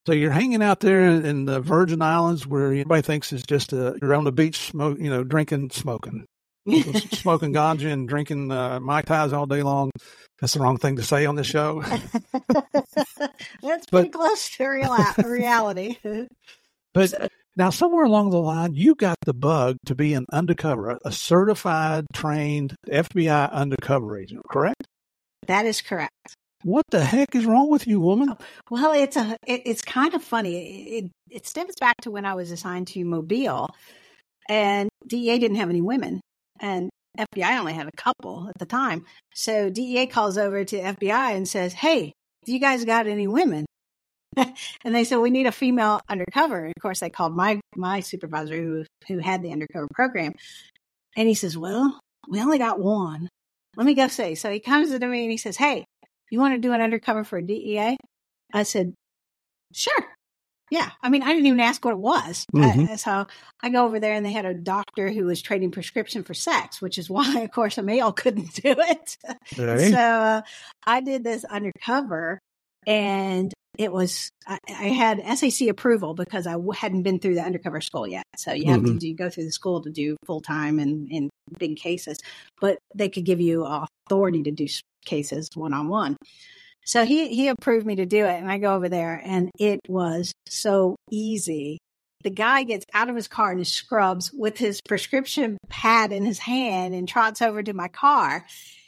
So you're hanging out there in the Virgin Islands where everybody thinks it's just you're on the beach, drinking, smoking ganja and drinking Mai Tais all day long. That's the wrong thing to say on this show. That's pretty close to reality. But now somewhere along the line, you got the bug to be an undercover, a certified, trained FBI undercover agent, correct? That is correct. What the heck is wrong with you, woman? Well, it's kind of funny. It stems back to when I was assigned to Mobile, and DEA didn't have any women, and FBI only had a couple at the time. So DEA calls over to FBI and says, "Hey, do you guys got any women?" And they said, "We need a female undercover." And of course, they called my supervisor who had the undercover program, and he says, "Well, we only got one. Let me go see." So he comes to me and he says, "Hey, you want to do an undercover for DEA?" I said, "Sure. Yeah." I mean, I didn't even ask what it was. Mm-hmm. So I go over there and they had a doctor who was trading prescription for sex, which is why, of course, a male couldn't do it. Right. So I did this undercover, and it was, I had SAC approval because I hadn't been through the undercover school yet. So you have to go through the school to do full time and in big cases, but they could give you authority to do cases one-on-one. So he approved me to do it, and I go over there, and it was so easy. The guy gets out of his car in his scrubs with his prescription pad in his hand and trots over to my car,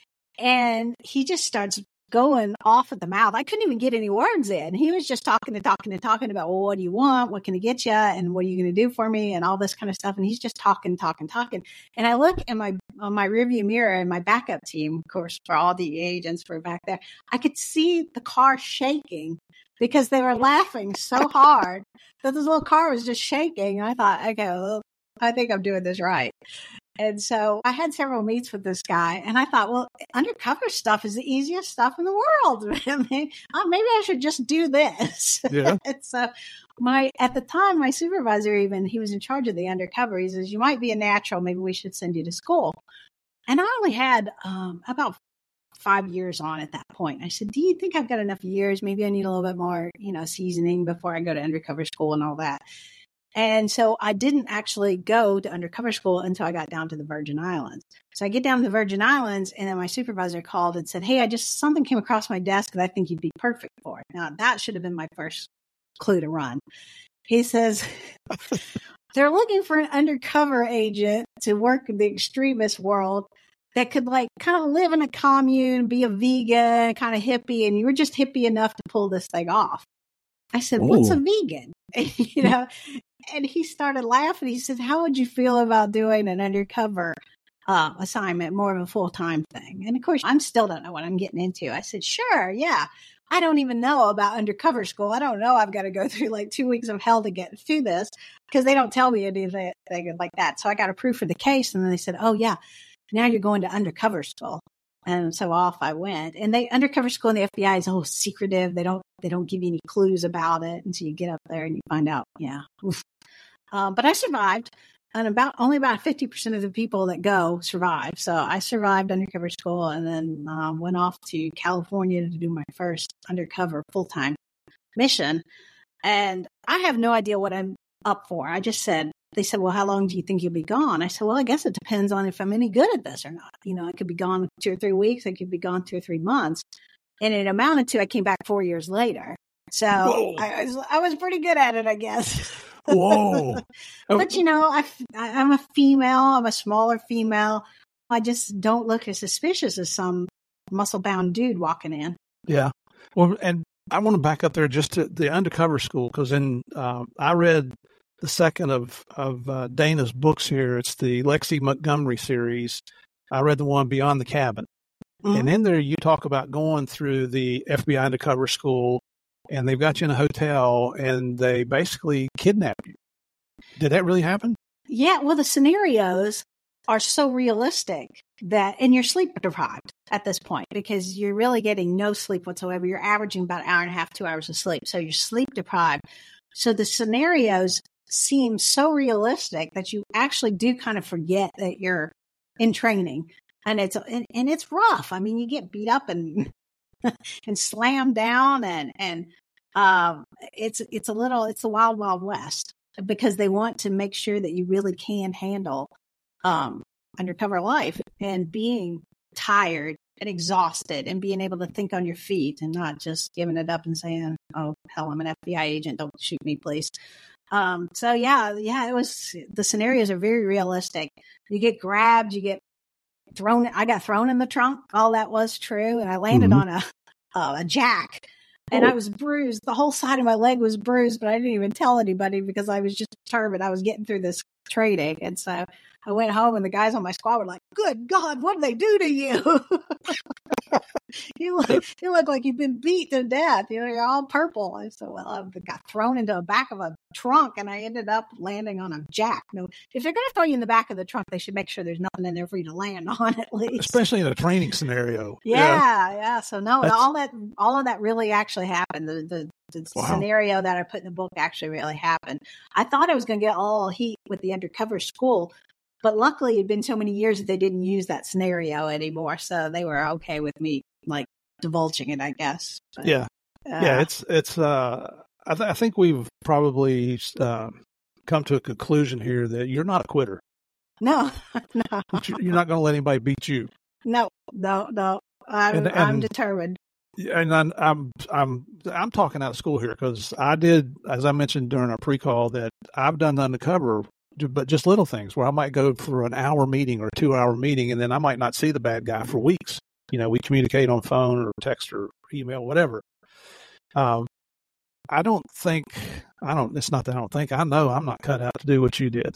and he just starts going off at the mouth. I couldn't even get any words in. He was just talking about, well, what do you want? What can I get you? And what are you going to do for me? And all this kind of stuff. And he's just talking. And I look in on my rearview mirror and my backup team, of course, for all the agents were back there. I could see the car shaking because they were laughing so hard that this little car was just shaking. And I thought, okay, well, I think I'm doing this right. And so I had several meets with this guy, and I thought, well, undercover stuff is the easiest stuff in the world. I mean, maybe I should just do this. Yeah. And so at the time, my supervisor, he was in charge of the undercover. He says, "You might be a natural. Maybe we should send you to school." And I only had about 5 years on at that point. I said, "Do you think I've got enough years? Maybe I need a little bit more, seasoning before I go to undercover school and all that." And so I didn't actually go to undercover school until I got down to the Virgin Islands. So I get down to the Virgin Islands, and then my supervisor called and said, "Hey, something came across my desk that I think you'd be perfect for." Now, that should have been my first clue to run. He says, "They're looking for an undercover agent to work in the extremist world that could kind of live in a commune, be a vegan, kind of hippie, and you were just hippie enough to pull this thing off." I said, "What's a vegan?" And he started laughing. He said, "How would you feel about doing an undercover assignment, more of a full-time thing?" And of course, I still don't know what I'm getting into. I said, "Sure, yeah. I don't even know about undercover school. I don't know I've got to go through 2 weeks of hell to get through this because they don't tell me anything like that." So I got approved for the case, and then they said, "Oh, yeah, now you're going to undercover school." And so off I went. And undercover school in the FBI is secretive. They don't give you any clues about it. And so you get up there and you find out, yeah. But I survived. And only about 50% of the people that go survive. So I survived undercover school, and then went off to California to do my first undercover full-time mission. And I have no idea what I'm up for. They said, "Well, how long do you think you'll be gone?" I said, "Well, I guess it depends on if I'm any good at this or not. I could be gone 2 or 3 weeks. I could be gone 2 or 3 months." And it amounted to, I came back 4 years later. So I was pretty good at it, I guess. Whoa. But, I'm a female. I'm a smaller female. I just don't look as suspicious as some muscle-bound dude walking in. Yeah. Well, and I want to back up there just to the undercover school, because I read the second of Dana's books here. It's the Lexi Montgomery series. I read the one Beyond the Cabin. Mm-hmm. And in there you talk about going through the FBI undercover school, and they've got you in a hotel and they basically kidnap you. Did that really happen? Yeah. Well, the scenarios are so realistic and you're sleep deprived at this point because you're really getting no sleep whatsoever. You're averaging about an hour and a half, 2 hours of sleep. So you're sleep deprived. So the scenarios seem so realistic that you actually do kind of forget that you're in training, and it's rough. I mean, you get beat up and and slammed down, and It's the wild, wild west because they want to make sure that you really can handle undercover life and being tired and exhausted and being able to think on your feet and not just giving it up and saying, oh, hell, I'm an FBI agent. Don't shoot me, please. So the scenarios are very realistic. You get grabbed, you get thrown. I got thrown in the trunk. All that was true. And I landed on a jack and I was bruised. The whole side of my leg was bruised, but I didn't even tell anybody because I was just determined I was getting through this training. And so I went home and the guys on my squad were like, good God, what did they do to you? You look like you've been beat to death. You're all purple. I said, well, I got thrown into the back of a trunk and I ended up landing on a jack. No, if they're going to throw you in the back of the trunk, they should make sure there's nothing in there for you to land on at least. Especially in a training scenario. Yeah. So no, all of that really actually happened. The scenario that I put in the book actually really happened. I thought I was going to get all heat with the undercover school, but luckily it'd been so many years that they didn't use that scenario anymore. So they were okay with me like divulging it, I guess. But, I think we've probably come to a conclusion here that you're not a quitter. No. You're not going to let anybody beat you. No. I'm determined. And I'm talking out of school here because I did, as I mentioned during our pre-call, that I've done undercover, but just little things where I might go for an hour meeting or 2 hour meeting, and then I might not see the bad guy for weeks. We communicate on phone or text or email, whatever. I know I'm not cut out to do what you did.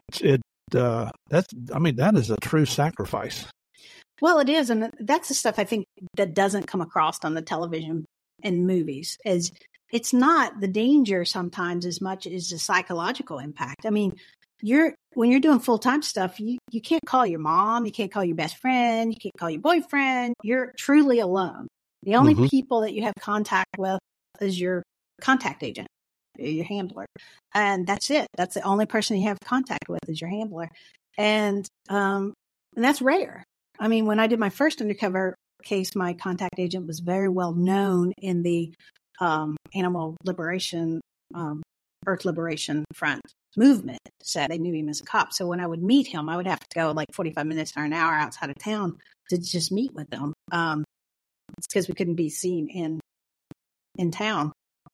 That is a true sacrifice. Well, it is. And that's the stuff I think that doesn't come across on the television and movies is it's not the danger sometimes as much as the psychological impact. I mean, when you're doing full-time stuff, you can't call your mom, you can't call your best friend, you can't call your boyfriend. You're truly alone. The only people that you have contact with is your contact agent, your handler. And that's it. That's the only person you have contact with is your handler. And that's rare. I mean, when I did my first undercover case, my contact agent was very well known in the animal liberation, Earth Liberation Front movement. So they knew him as a cop. So when I would meet him, I would have to go like 45 minutes or an hour outside of town to just meet with them. It's because we couldn't be seen in town.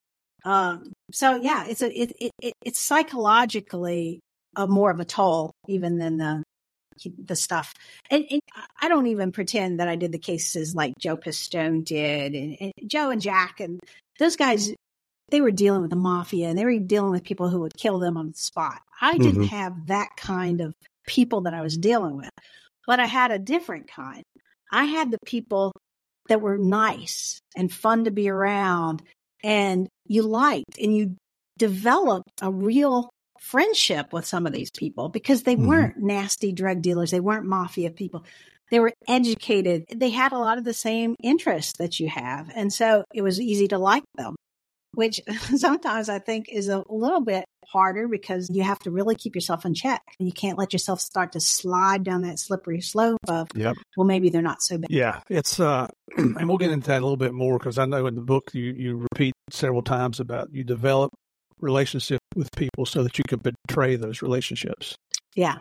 So yeah, it's psychologically more of a toll even than the stuff. And I don't even pretend that I did the cases like Joe Pistone did and Joe and Jack and those guys. They were dealing with the mafia and they were dealing with people who would kill them on the spot. I didn't have that kind of people that I was dealing with, but I had a different kind. I had the people that were nice and fun to be around and you liked and you developed a real friendship with some of these people because they weren't nasty drug dealers. They weren't mafia people. They were educated. They had a lot of the same interests that you have. And so it was easy to like them, which sometimes I think is a little bit harder because you have to really keep yourself in check. You can't let yourself start to slide down that slippery slope of, well, maybe they're not so bad. Yeah, it's, and we'll get into that a little bit more because I know in the book you repeat several times about you develop relationship with people so that you can betray those relationships. Yeah.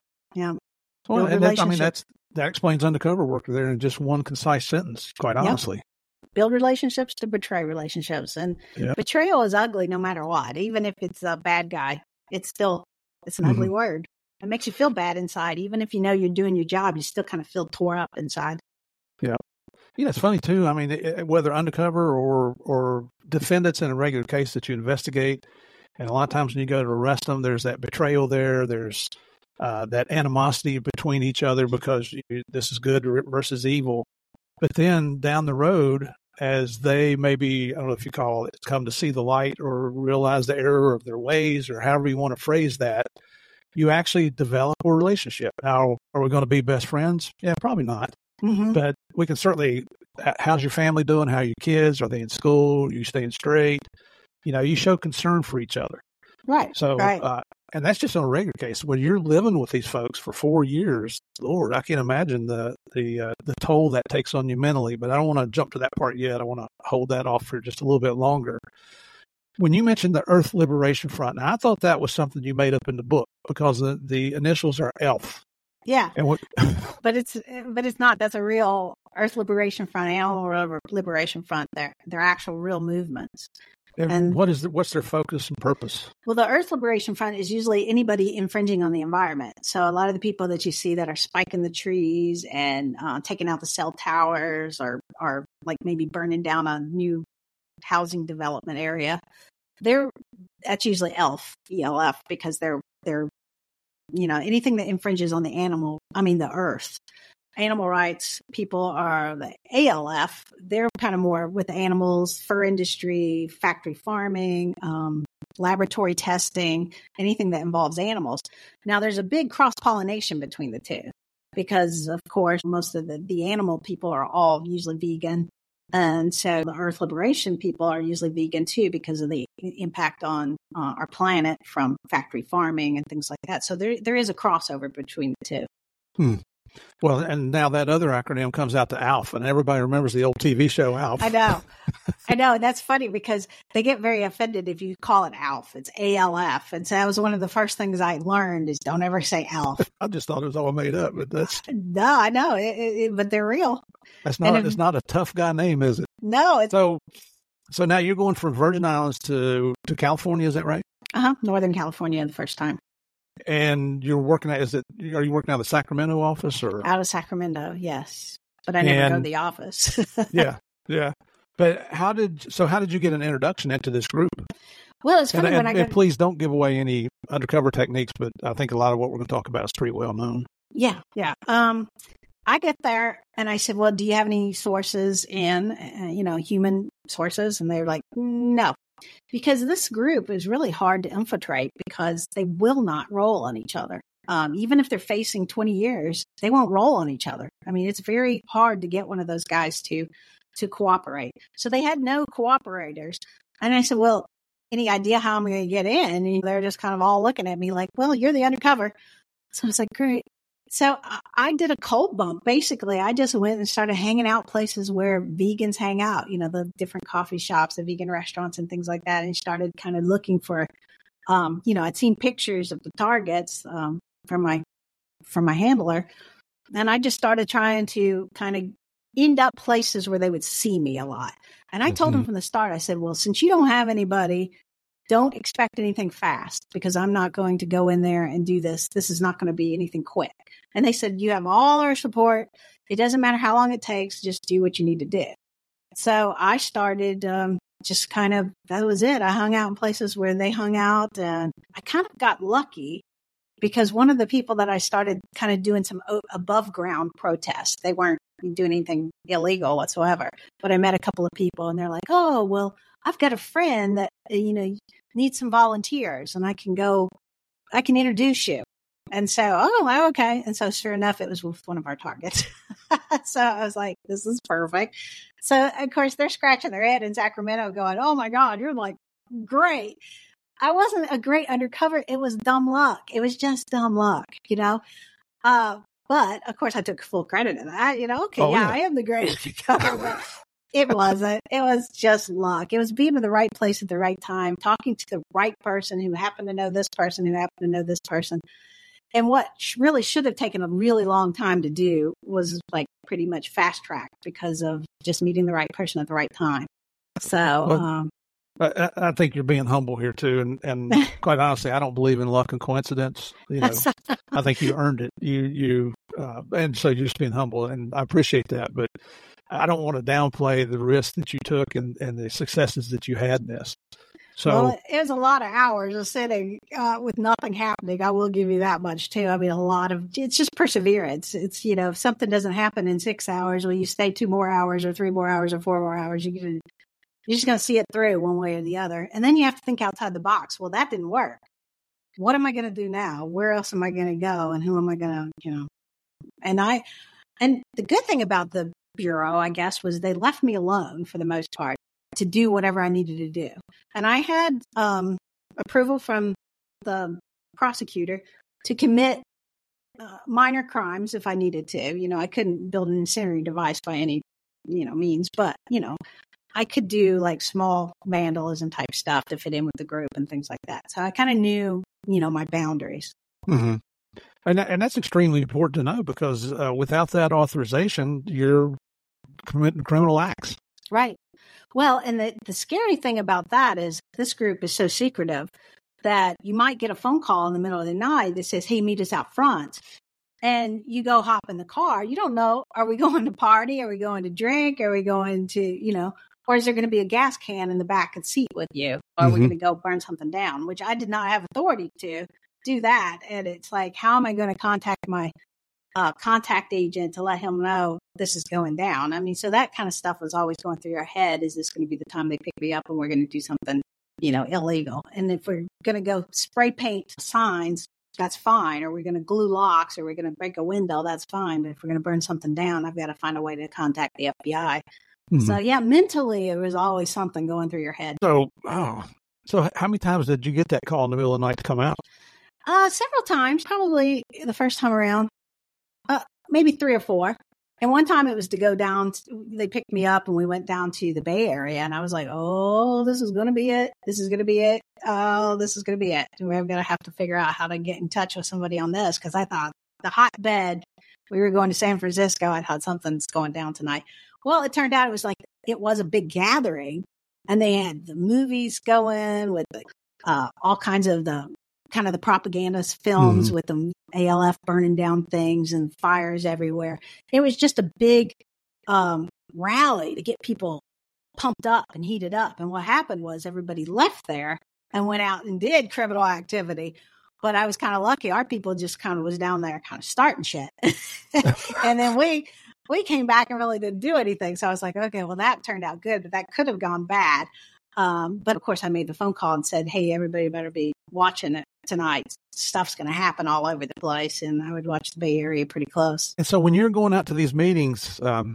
Well, and that explains undercover work there in just one concise sentence, quite honestly. Build relationships to betray relationships. And betrayal is ugly no matter what. Even if it's a bad guy, it's an ugly word. It makes you feel bad inside. Even if you know you're doing your job, you still kind of feel tore up inside. Yeah. It's funny too. I mean, whether undercover or defendants in a regular case that you investigate, and a lot of times when you go to arrest them, there's that betrayal there. There's that animosity between each other because this is good versus evil. But then down the road, as they maybe, I don't know if you call it, come to see the light or realize the error of their ways or however you want to phrase that, you actually develop a relationship. Now, are we going to be best friends? Yeah, probably not. But we can certainly, how's your family doing? How are your kids? Are they in school? Are you staying straight? You show concern for each other. Right. So, and that's just on a regular case. When you're living with these folks for 4 years, Lord, I can't imagine the toll that takes on you mentally. But I don't want to jump to that part yet. I want to hold that off for just a little bit longer. when you mentioned the Earth Liberation Front, now I thought that was something you made up in the book because the initials are ELF. Yeah. And what? But it's not. That's a real Earth Liberation Front, Animal Liberation Front. They're actual real movements. And what's their focus and purpose? Well, the Earth Liberation Front is usually anybody infringing on the environment. So a lot of the people that you see that are spiking the trees and taking out the cell towers or like maybe burning down a new housing development area, that's usually ELF, because they're anything that infringes on the earth. Animal rights people are the ALF. They're kind of more with the animals, fur industry, factory farming, laboratory testing, anything that involves animals. Now, there's a big cross-pollination between the two because, of course, most of the animal people are all usually vegan. And so the Earth Liberation people are usually vegan too because of the impact on our planet from factory farming and things like that. So there is a crossover between the two. Well, and now that other acronym comes out to ALF, and everybody remembers the old TV show ALF. I know. And that's funny because they get very offended if you call it ALF. It's ALF. And so that was one of the first things I learned is don't ever say ALF. I just thought it was all made up, but that's... No, I know. But they're real. It's not a tough guy name, is it? No. So now you're going from Virgin Islands to California, is that right? Northern California the first time. And you're working are you working out of the Sacramento office or? Out of Sacramento, yes. But I never go to the office. Yeah. But how did you get an introduction into this group? Well, it's funny and please don't give away any undercover techniques, but I think a lot of what we're going to talk about is pretty well known. Yeah. I get there and I said, well, do you have any sources in, human sources? And they're like, no. Because this group is really hard to infiltrate because they will not roll on each other. Even if they're facing 20 years, they won't roll on each other. I mean, it's very hard to get one of those guys to cooperate. So they had no cooperators. And I said, well, any idea how I'm going to get in? And they're just kind of all looking at me like, well, you're the undercover. So I was like, great. So I did a cold bump. Basically, I just went and started hanging out places where vegans hang out, the different coffee shops, the vegan restaurants and things like that, and started kind of looking for, I'd seen pictures of the targets from my handler, and I just started trying to kind of end up places where they would see me a lot. And I told them from the start, I said, well, since you don't have anybody, don't expect anything fast because I'm not going to go in there and do this. This is not going to be anything quick. And they said, you have all our support. It doesn't matter how long it takes. Just do what you need to do. So I started just kind of, that was it. I hung out in places where they hung out and I kind of got lucky because one of the people that I started kind of doing some above ground protests, they weren't doing anything illegal whatsoever, but I met a couple of people and they're like, oh, well, I've got a friend that, needs some volunteers and I can introduce you. And so, okay. And so sure enough, it was with one of our targets. So I was like, this is perfect. So of course they're scratching their head in Sacramento going, oh my God, you're like, great. I wasn't a great undercover. It was dumb luck. It was just dumb luck, but of course I took full credit of that, I am the great undercover, but it wasn't. It was just luck. It was being in the right place at the right time, talking to the right person who happened to know this person, who happened to know this person. And what really should have taken a really long time to do was like pretty much fast track because of just meeting the right person at the right time. So, I think you're being humble here too. And quite honestly, I don't believe in luck and coincidence. I think you earned it. And so you're just being humble and I appreciate that, but I don't want to downplay the risk that you took and the successes that you had in this. So it was a lot of hours of sitting with nothing happening. I will give you that much too. I mean, it's just perseverance. It's, if something doesn't happen in 6 hours, well, you stay 2 more hours or 3 more hours or 4 more hours, you're just going to see it through one way or the other. And then you have to think outside the box. Well, that didn't work. What am I going to do now? Where else am I going to go? And who am I going to, and the good thing about the Bureau, I guess, was they left me alone for the most part to do whatever I needed to do. And I had approval from the prosecutor to commit minor crimes if I needed to. I couldn't build an incendiary device by any, means, but, I could do like small vandalism type stuff to fit in with the group and things like that. So I kind of knew, my boundaries. Mm-hmm. And that's extremely important to know because without that authorization, you're committing criminal acts. Right. Well, and the scary thing about that is this group is so secretive that you might get a phone call in the middle of the night that says, hey, meet us out front. And you go hop in the car. You don't know, are we going to party? Are we going to drink? Are we going to, or is there going to be a gas can in the back of the seat with you? Or are we going to go burn something down? Which I did not have authority to do that. And it's like, how am I going to contact my contact agent to let him know this is going down? I mean, so that kind of stuff was always going through your head. Is this going to be the time they pick me up and we're going to do something, illegal? And if we're going to go spray paint signs, that's fine. Or we're going to glue locks, or we're going to break a window, that's fine. But if we're going to burn something down, I've got to find a way to contact the FBI. Mm-hmm. So yeah, mentally, it was always something going through your head. So how many times did you get that call in the middle of the night to come out? Several times, probably the first time around, maybe 3 or 4. And one time it was to go down, they picked me up and we went down to the Bay Area, and I was like, oh, this is going to be it. This is going to be it. Oh, this is going to be it. We're going to have to figure out how to get in touch with somebody on this, because I thought the hotbed, we were going to San Francisco. I thought something's going down tonight. Well, it turned out it was a big gathering, and they had the movies going with all kinds of the propaganda films with the ALF burning down things and fires everywhere. It was just a big rally to get people pumped up and heated up. And what happened was everybody left there and went out and did criminal activity. But I was kind of lucky. Our people just kind of was down there kind of starting shit. And then we came back and really didn't do anything. So I was like, okay, well, that turned out good, but that could have gone bad. But of course I made the phone call and said, hey, everybody better be watching it tonight. Stuff's going to happen all over the place. And I would watch the Bay Area pretty close. And so when you're going out to these meetings, I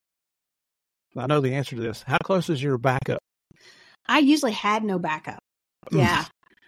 know the answer to this. How close is your backup? I usually had no backup. Yeah.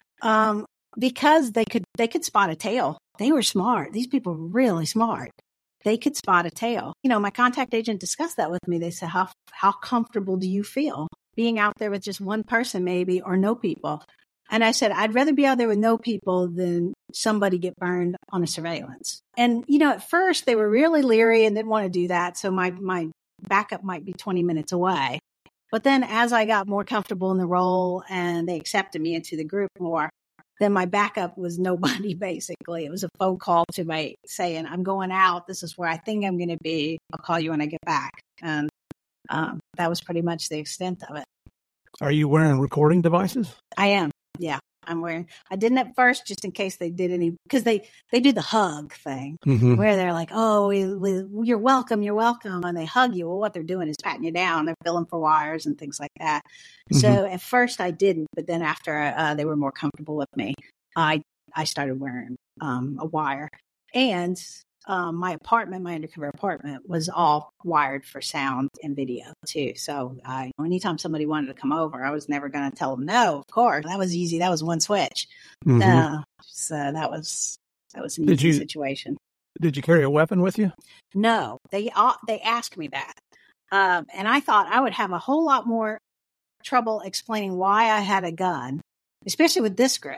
Because they could spot a tail. They were smart. These people were really smart. They could spot a tail. My contact agent discussed that with me. They said, how comfortable do you feel being out there with just one person maybe, or no people? And I said, I'd rather be out there with no people than somebody get burned on a surveillance. And, at first they were really leery and didn't want to do that. So my backup might be 20 minutes away. But then as I got more comfortable in the role and they accepted me into the group more, then my backup was nobody, basically. It was a phone call to my saying, I'm going out. This is where I think I'm going to be. I'll call you when I get back. And that was pretty much the extent of it. Are you wearing recording devices? I am. Yeah, I'm wearing. I didn't at first, just in case they did any, because they do the hug thing where they're like, oh, you're welcome, and they hug you. Well, what they're doing is patting you down. They're filling for wires and things like that. So at first I didn't, but then after they were more comfortable with me, I started wearing a wire. And my undercover apartment was all wired for sound and video too. So anytime somebody wanted to come over, I was never going to tell them no, of course. That was easy. That was one switch. So that was an easy situation. Did you carry a weapon with you? No, they asked me that. And I thought I would have a whole lot more trouble explaining why I had a gun, especially with this group.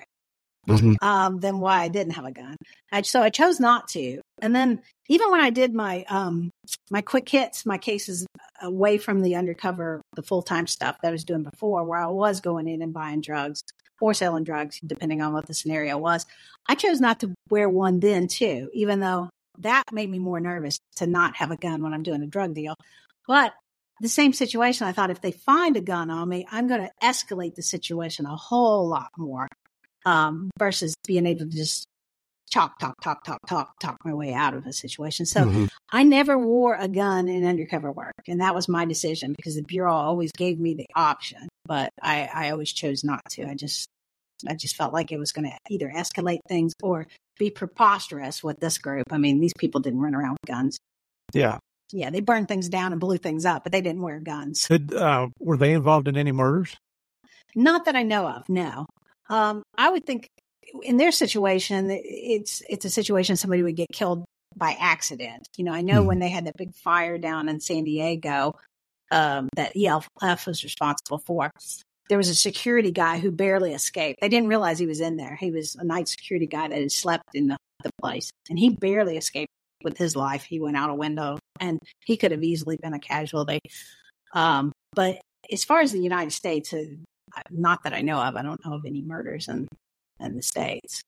Than why I didn't have a gun. So I chose not to. And then even when I did my quick hits, my cases away from the undercover, the full-time stuff that I was doing before, where I was going in and buying drugs or selling drugs, depending on what the scenario was, I chose not to wear one then too, even though that made me more nervous to not have a gun when I'm doing a drug deal. But the same situation, I thought if they find a gun on me, I'm going to escalate the situation a whole lot more. Versus being able to just talk my way out of a situation. So I never wore a gun in undercover work. And that was my decision because the Bureau always gave me the option, but I always chose not to. I just felt like it was going to either escalate things or be preposterous with this group. I mean, these people didn't run around with guns. Yeah. Yeah. They burned things down and blew things up, but they didn't wear guns. Were they involved in any murders? Not that I know of. No. I would think in their situation, it's a situation somebody would get killed by accident. I know when they had that big fire down in San Diego, that ELF was responsible for. There was a security guy who barely escaped. They didn't realize he was in there. He was a night security guy that had slept in the place, and he barely escaped with his life. He went out a window, and he could have easily been a casualty. But as far as the United States, not that I know of, I don't know of any murders in the States.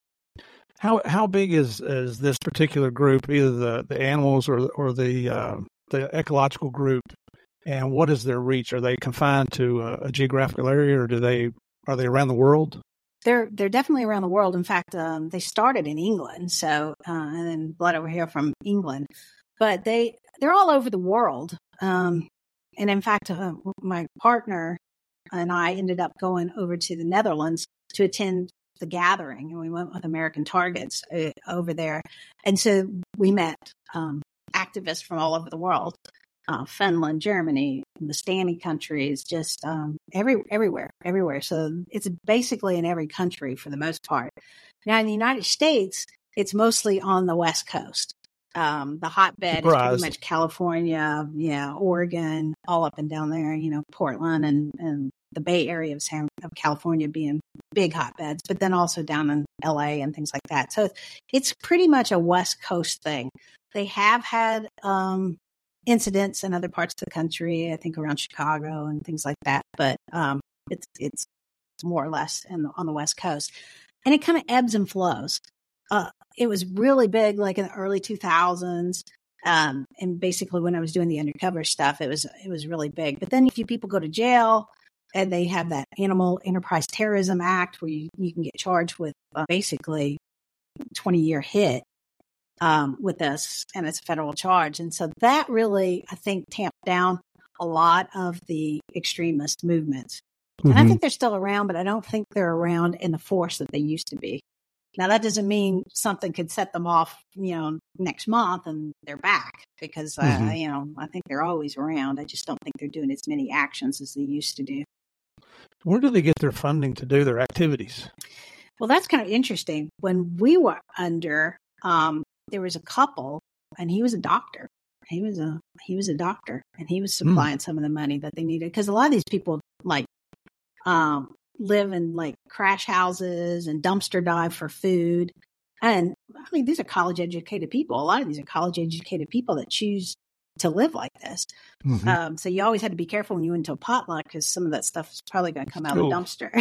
How big is this particular group, either the animals or the ecological group, and what is their reach? Are they confined to a geographical area, or are they around the world? They're definitely around the world. In fact, they started in England, so and then Blood Over Here from England, but they're all over the world. And in fact, my partner and I ended up going over to the Netherlands to attend the gathering, and we went with American Targets over there. And so we met activists from all over the world, Finland, Germany, the standing countries, just everywhere. So it's basically in every country for the most part. Now in the United States, it's mostly on the West Coast. The hotbed is pretty much California, Oregon, all up and down there, Portland and the Bay Area of California being big hotbeds, but then also down in LA and things like that. So it's pretty much a West Coast thing. They have had incidents in other parts of the country, I think around Chicago and things like that, but it's more or less on the West Coast. And it kind of ebbs and flows. It was really big, like in the early 2000s. And basically when I was doing the undercover stuff, it was really big. But then a few people go to jail, and they have that Animal Enterprise Terrorism Act where you can get charged with basically 20-year hit with this, and it's a federal charge. And so that really, I think, tamped down a lot of the extremist movements. Mm-hmm. And I think they're still around, but I don't think they're around in the force that they used to be. Now, that doesn't mean something could set them off, next month and they're back, because, I think they're always around. I just don't think they're doing as many actions as they used to do. Where do they get their funding to do their activities? Well, that's kind of interesting. When we were under, there was a couple, and he was a doctor. He was a doctor, and he was supplying some of the money that they needed, because a lot of these people live in like crash houses and dumpster dive for food. And I mean, these are college educated people. A lot of these are college educated people that choose to live like this. Mm-hmm. So you always had to be careful when you went to a potluck, because some of that stuff is probably going to come out of the dumpster.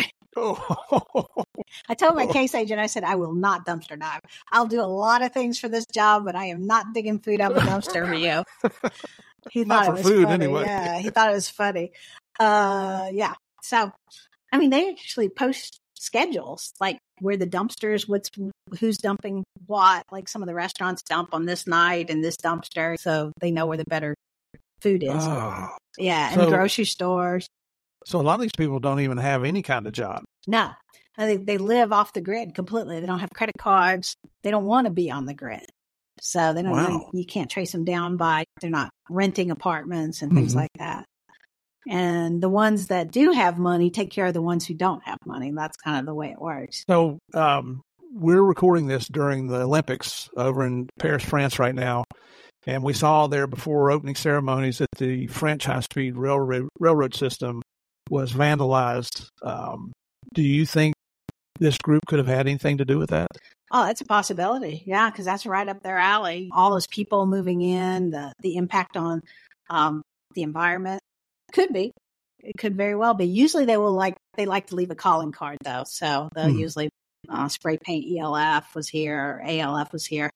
I told my case agent, I said, I will not dumpster dive. I'll do a lot of things for this job, but I am not digging food out of the dumpster for you. He thought it was food funny. Anyway. Yeah, he thought it was funny. Yeah. So, I mean, they actually post schedules, like where the dumpsters, who's dumping what, like some of the restaurants dump on this night in this dumpster, so they know where the better food is. Oh. Yeah, and grocery stores. So a lot of these people don't even have any kind of job. No, they live off the grid completely. They don't have credit cards. They don't want to be on the grid. So they don't. Wow. You can't trace them down by, they're not renting apartments and things like that. And the ones that do have money take care of the ones who don't have money. That's kind of the way it works. So we're recording this during the Olympics over in Paris, France right now. And we saw there before opening ceremonies that the French high-speed railroad system was vandalized. Do you think this group could have had anything to do with that? Oh, that's a possibility. Yeah, because that's right up their alley. All those people moving in, the impact on the environment. Could be. It could very well be. Usually they like to leave a calling card, though. So they'll usually spray paint ELF was here, or ALF was here.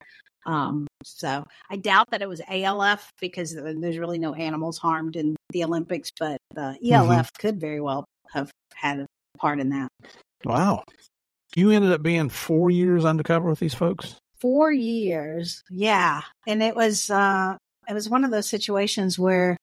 So I doubt that it was ALF, because there's really no animals harmed in the Olympics, but the ELF could very well have had a part in that. Wow. You ended up being 4 years undercover with these folks? 4 years. Yeah. And it was one of those situations where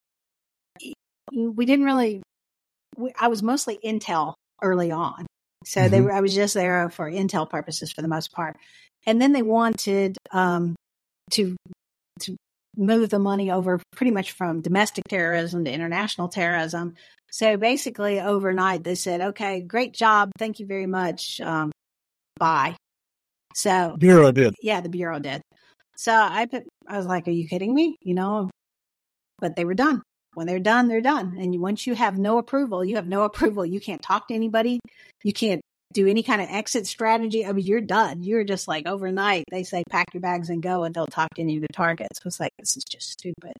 we didn't really, I was mostly intel early on. So I was just there for intel purposes for the most part. And then they wanted to move the money over pretty much from domestic terrorism to international terrorism. So basically overnight they said, okay, great job. Thank you very much. Bye. So Bureau did. Yeah, the Bureau did. So I was like, are you kidding me? But they were done. When they're done, they're done. And once you have no approval, you have no approval. You can't talk to anybody. You can't do any kind of exit strategy. I mean, you're done. You're just like overnight. They say, pack your bags and go, and don't talk to any of the targets. So it's like, this is just stupid.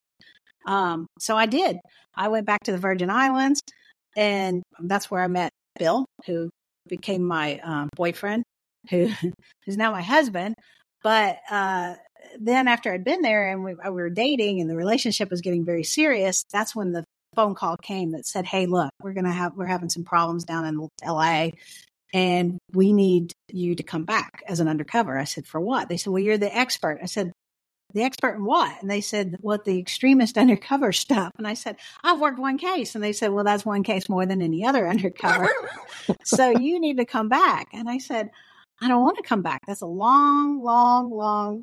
So I did. I went back to the Virgin Islands, and that's where I met Bill, who became my boyfriend, who's now my husband. But then after I'd been there and we were dating and the relationship was getting very serious, that's when the phone call came that said, hey, look, we're having some problems down in LA and we need you to come back as an undercover. I said, for what? They said, well, you're the expert. I said, the expert in what? And they said, what, the extremist undercover stuff. And I said, I've worked one case. And they said, well, that's one case more than any other undercover. So you need to come back. And I said, I don't want to come back. That's a long, long, long,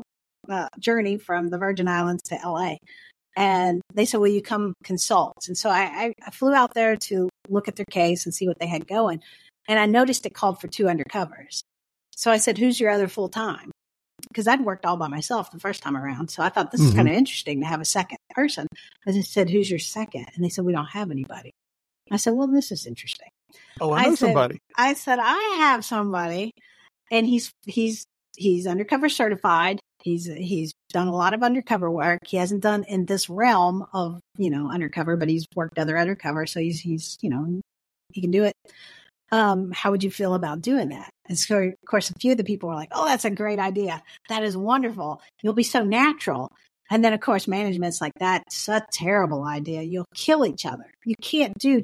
journey from the Virgin Islands to LA. And they said, will you come consult? And so I flew out there to look at their case and see what they had going. And I noticed it called for 2 undercovers. So I said, who's your other full time? Because I'd worked all by myself the first time around. So I thought this is kind of interesting to have a second person. I just said, who's your second? And they said, we don't have anybody. I said, well, this is interesting. Oh, I know somebody. I said, I have somebody, and he's undercover certified. He's done a lot of undercover work. He hasn't done in this realm of, undercover, but he's worked other undercover. So he's he can do it. How would you feel about doing that? And so, of course, a few of the people were like, oh, that's a great idea. That is wonderful. You'll be so natural. And then, of course, management's like, that's a terrible idea. You'll kill each other. You can't do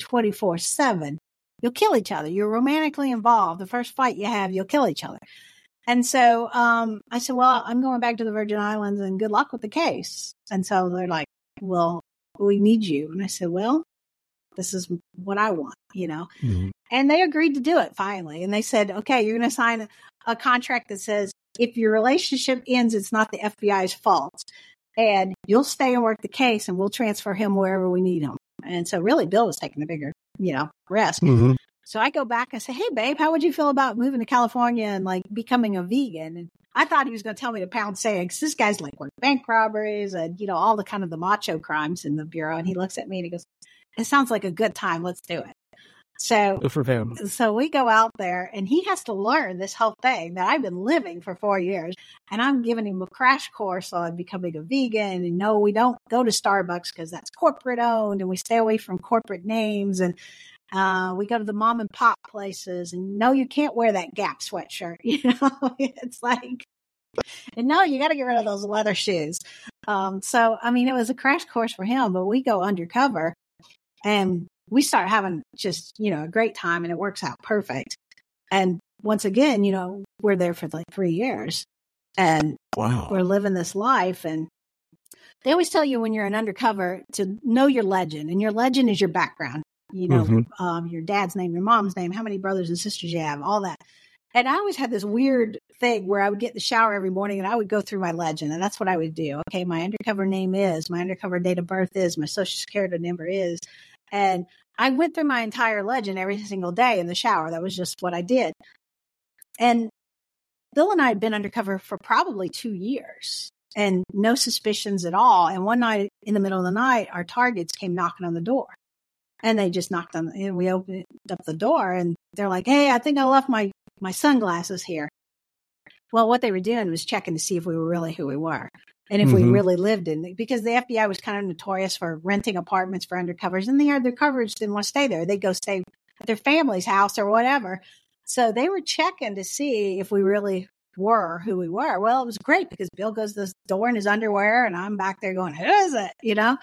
24/7. You'll kill each other. You're romantically involved. The first fight you have, you'll kill each other. And so I said, well, I'm going back to the Virgin Islands and good luck with the case. And so they're like, well, we need you. And I said, well, this is what I want, Mm-hmm. And they agreed to do it finally. And they said, okay, you're going to sign a contract that says if your relationship ends, it's not the FBI's fault. And you'll stay and work the case and we'll transfer him wherever we need him. And so really Bill was taking the bigger, risk. Mm-hmm. So I go back and say, hey, babe, how would you feel about moving to California and like becoming a vegan? And I thought he was going to tell me to pound sand because this guy's like worked bank robberies and, all the kind of the macho crimes in the Bureau. And he looks at me and he goes, it sounds like a good time. Let's do it. So good for him. So we go out there and he has to learn this whole thing that I've been living for 4 years. And I'm giving him a crash course on becoming a vegan. And no, we don't go to Starbucks because that's corporate owned and we stay away from corporate names. And we go to the mom and pop places and no, you can't wear that Gap sweatshirt. It's like, and no, you got to get rid of those leather shoes. So, I mean, it was a crash course for him, but we go undercover and we start having just, a great time and it works out perfect. And once again, we're there for like 3 years and wow, we're living this life. And they always tell you when you're an undercover to know your legend, and your legend is your background, your dad's name, your mom's name, how many brothers and sisters you have, all that. And I always had this weird thing where I would get in the shower every morning and I would go through my legend. And that's what I would do. Okay, my undercover name is, my undercover date of birth is, my social security number is. And I went through my entire legend every single day in the shower. That was just what I did. And Bill and I had been undercover for probably 2 years and no suspicions at all. And one night in the middle of the night, our targets came knocking on the door. And they just knocked on we opened up the door and they're like, hey, I think I left my sunglasses here. Well, what they were doing was checking to see if we were really who we were. And if we really lived in, because the FBI was kind of notorious for renting apartments for undercovers, and the undercovers didn't want to stay there. They'd go stay at their family's house or whatever. So they were checking to see if we really were who we were. Well, it was great because Bill goes to the door in his underwear and I'm back there going, who is it?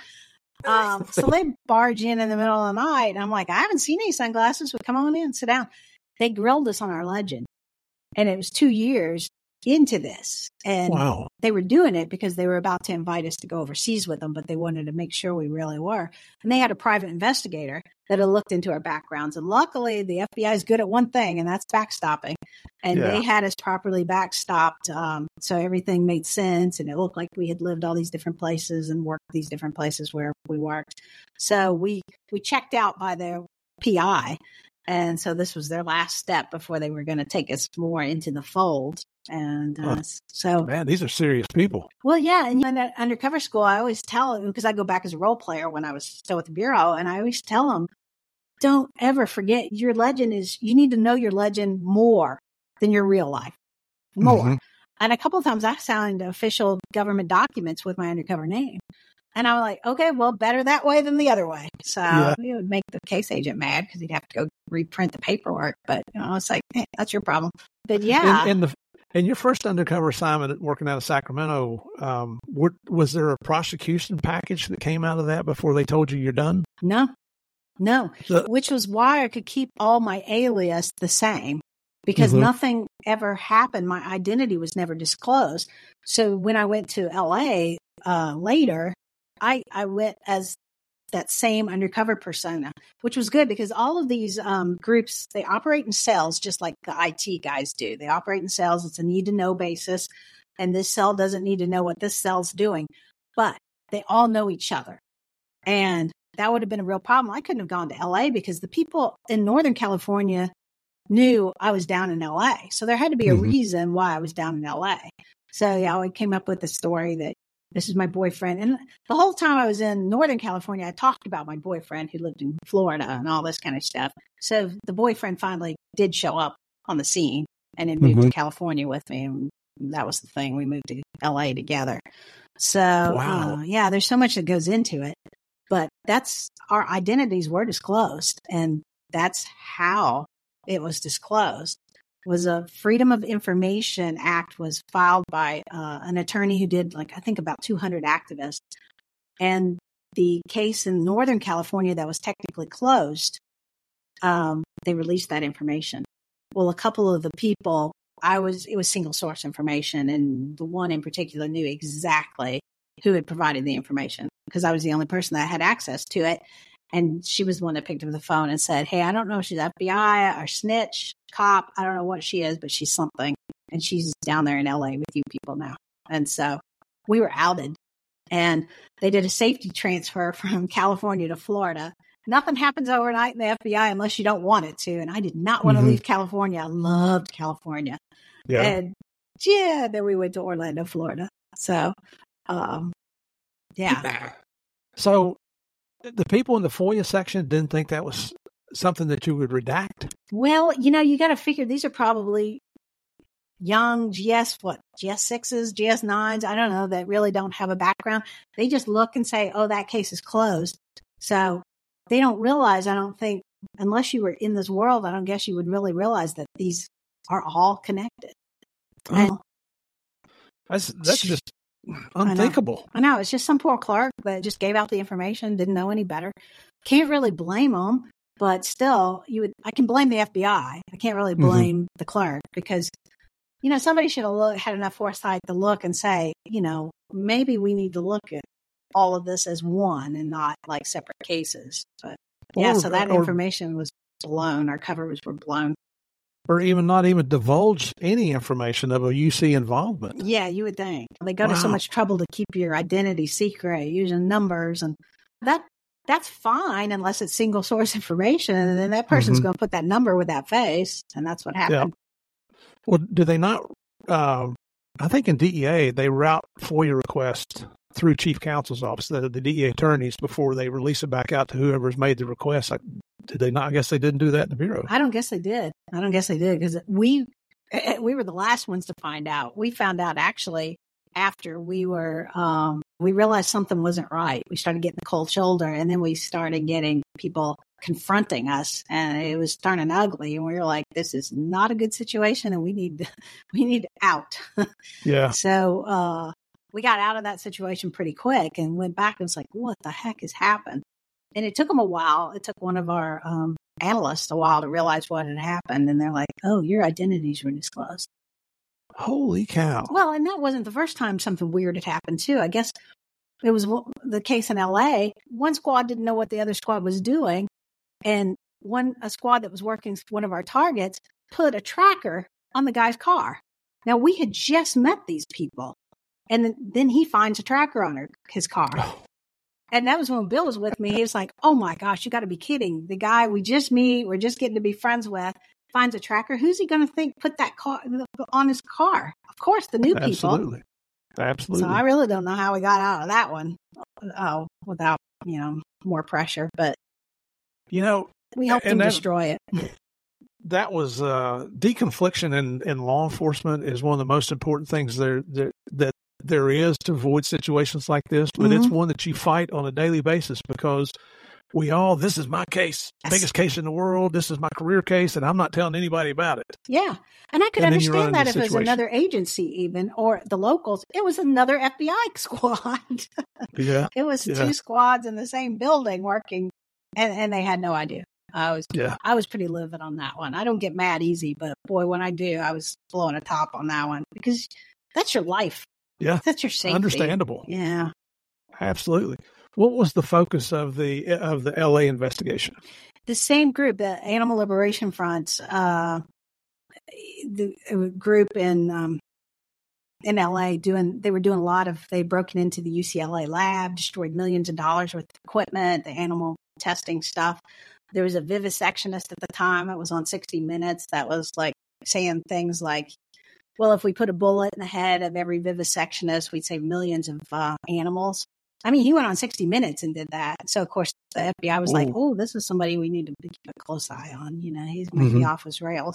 So they barge in the middle of the night and I'm like, I haven't seen any sunglasses, but come on in, sit down. They grilled us on our legend. And it was 2 years into this. And wow, they were doing it because they were about to invite us to go overseas with them, but they wanted to make sure we really were. And they had a private investigator that had looked into our backgrounds. And luckily, the FBI is good at one thing, and that's backstopping. And they had us properly backstopped. So everything made sense. And it looked like we had lived all these different places and worked these different places where we worked. So we checked out by their PI. And so this was their last step before they were going to take us more into the fold. And so, man, these are serious people. Well, yeah. And in that undercover school, I always tell them, because I go back as a role player when I was still with the Bureau, and I always tell them, don't ever forget your legend you need to know your legend more than your real life. More. Mm-hmm. And a couple of times I signed official government documents with my undercover name. And I was like, okay, well, better that way than the other way. So it would make the case agent mad because he'd have to go reprint the paperwork. But it's like, hey, that's your problem. But yeah. And your first undercover assignment working out of Sacramento, was there a prosecution package that came out of that before they told you you're done? No, which was why I could keep all my alias the same. Because nothing ever happened. My identity was never disclosed. So when I went to LA later, I went as that same undercover persona, which was good because all of these groups, they operate in cells just like the IT guys do. They operate in cells. It's a need to know basis. And this cell doesn't need to know what this cell's doing. But they all know each other. And that would have been a real problem. I couldn't have gone to LA because the people in Northern California knew I was down in LA. So there had to be a reason why I was down in LA. So I came up with the story that this is my boyfriend. And the whole time I was in Northern California, I talked about my boyfriend who lived in Florida and all this kind of stuff. So the boyfriend finally did show up on the scene and then moved to California with me. And that was the thing. We moved to LA together. So there's so much that goes into it. But that's our identities were disclosed. And that's how it was disclosed. Was a Freedom of Information Act was filed by an attorney who did I think about 200 activists. And the case in Northern California that was technically closed, they released that information. Well, a couple of the people, it was single source information. And the one in particular knew exactly who had provided the information because I was the only person that had access to it. And she was the one that picked up the phone and said, hey, I don't know if she's FBI or snitch, cop. I don't know what she is, but she's something. And she's down there in LA with you people now. And so we were outed. And they did a safety transfer from California to Florida. Nothing happens overnight in the FBI unless you don't want it to. And I did not want to leave California. I loved California. Yeah. And then we went to Orlando, Florida. So, So the people in the FOIA section didn't think that was something that you would redact? Well, you got to figure these are probably young GS6s, GS9s, I don't know, that really don't have a background. They just look and say, oh, that case is closed. So they don't realize, I don't think, unless you were in this world, I don't guess you would really realize that these are all connected. That's just unthinkable. I know. It's just some poor clerk that just gave out the information, didn't know any better. Can't really blame them, but still, I can blame the FBI. I can't really blame the clerk because, somebody should have had enough foresight to look and say, maybe we need to look at all of this as one and not like separate cases. But so that information was blown. Our covers were blown. Or not even divulge any information of a UC involvement. Yeah, you would think. They go to so much trouble to keep your identity secret, using numbers, and that's fine unless it's single source information, and then that person's going to put that number with that face, and that's what happened. Yeah. Well, do they not? I think in DEA they route FOIA requests through Chief Counsel's office, the DEA attorneys, before they release it back out to whoever's made the request. Did they not? I guess they didn't do that in the Bureau. I don't guess they did because we were the last ones to find out. We found out actually after we realized something wasn't right. We started getting the cold shoulder, and then we started getting people confronting us, and it was turning ugly. And we were like, "This is not a good situation, and we need out." Yeah. So we got out of that situation pretty quick and went back and was like, "What the heck has happened?" And it took them a while. It took one of our analysts a while to realize what had happened. And they're like, oh, your identities were disclosed. Holy cow. Well, and that wasn't the first time something weird had happened, too. I guess it was the case in L.A. One squad didn't know what the other squad was doing. And a squad that was working one of our targets put a tracker on the guy's car. Now, we had just met these people. And then he finds a tracker on his car. Oh. And that was when Bill was with me. He was like, oh, my gosh, you got to be kidding. The guy we just meet, we're just getting to be friends with, finds a tracker, who's he going to think put that car on his car? Of course, the new people. Absolutely. So I really don't know how we got out of that one without, more pressure. But, we helped them destroy it. That was deconfliction in law enforcement is one of the most important things that there is to avoid situations like this. But it's one that you fight on a daily basis because this is my case, biggest case in the world. This is my career case, and I'm not telling anybody about it. Yeah. And I could understand that if it was another agency even, or the locals, it was another FBI squad. Yeah. It was two squads in the same building working, and they had no idea. I was pretty livid on that one. I don't get mad easy, but boy, when I do, I was blowing a top on that one because that's your life. Yeah. That's your safety. Understandable. Yeah. Absolutely. What was the focus of the LA investigation? The same group, the Animal Liberation Front, the group in LA they were doing a lot of, they broken into the UCLA lab, destroyed millions of dollars worth of equipment, the animal testing stuff. There was a vivisectionist at the time that was on 60 Minutes that was like saying things like, well, if we put a bullet in the head of every vivisectionist, we'd save millions of animals. I mean, he went on 60 Minutes and did that. So, of course, the FBI was like, oh, this is somebody we need to keep a close eye on. He might be off his rails.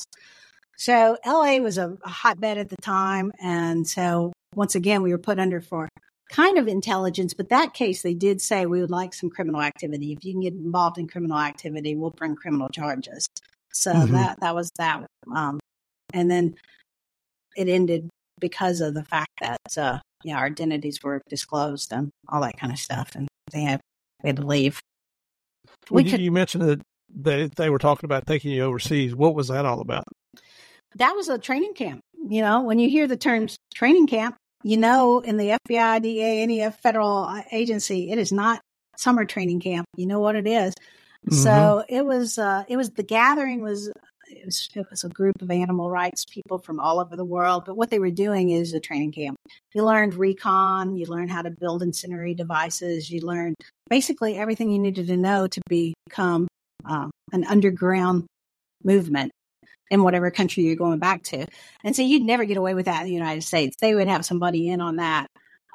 So LA was a hotbed at the time. And so, once again, we were put under for kind of intelligence. But that case, they did say we would like some criminal activity. If you can get involved in criminal activity, we'll bring criminal charges. So that was that. And then it ended because of the fact that our identities were disclosed and all that kind of stuff, and they had to leave. You mentioned that they were talking about taking you overseas. What was that all about? That was a training camp. When you hear the terms training camp, in the FBI, DEA, any federal agency, it is not summer training camp. You know what it is. So it was the gathering was. It was a group of animal rights people from all over the world. But what they were doing is a training camp. You learned recon. You learned how to build incendiary devices. You learned basically everything you needed to know to become an underground movement in whatever country you're going back to. And so you'd never get away with that in the United States. They would have somebody in on that.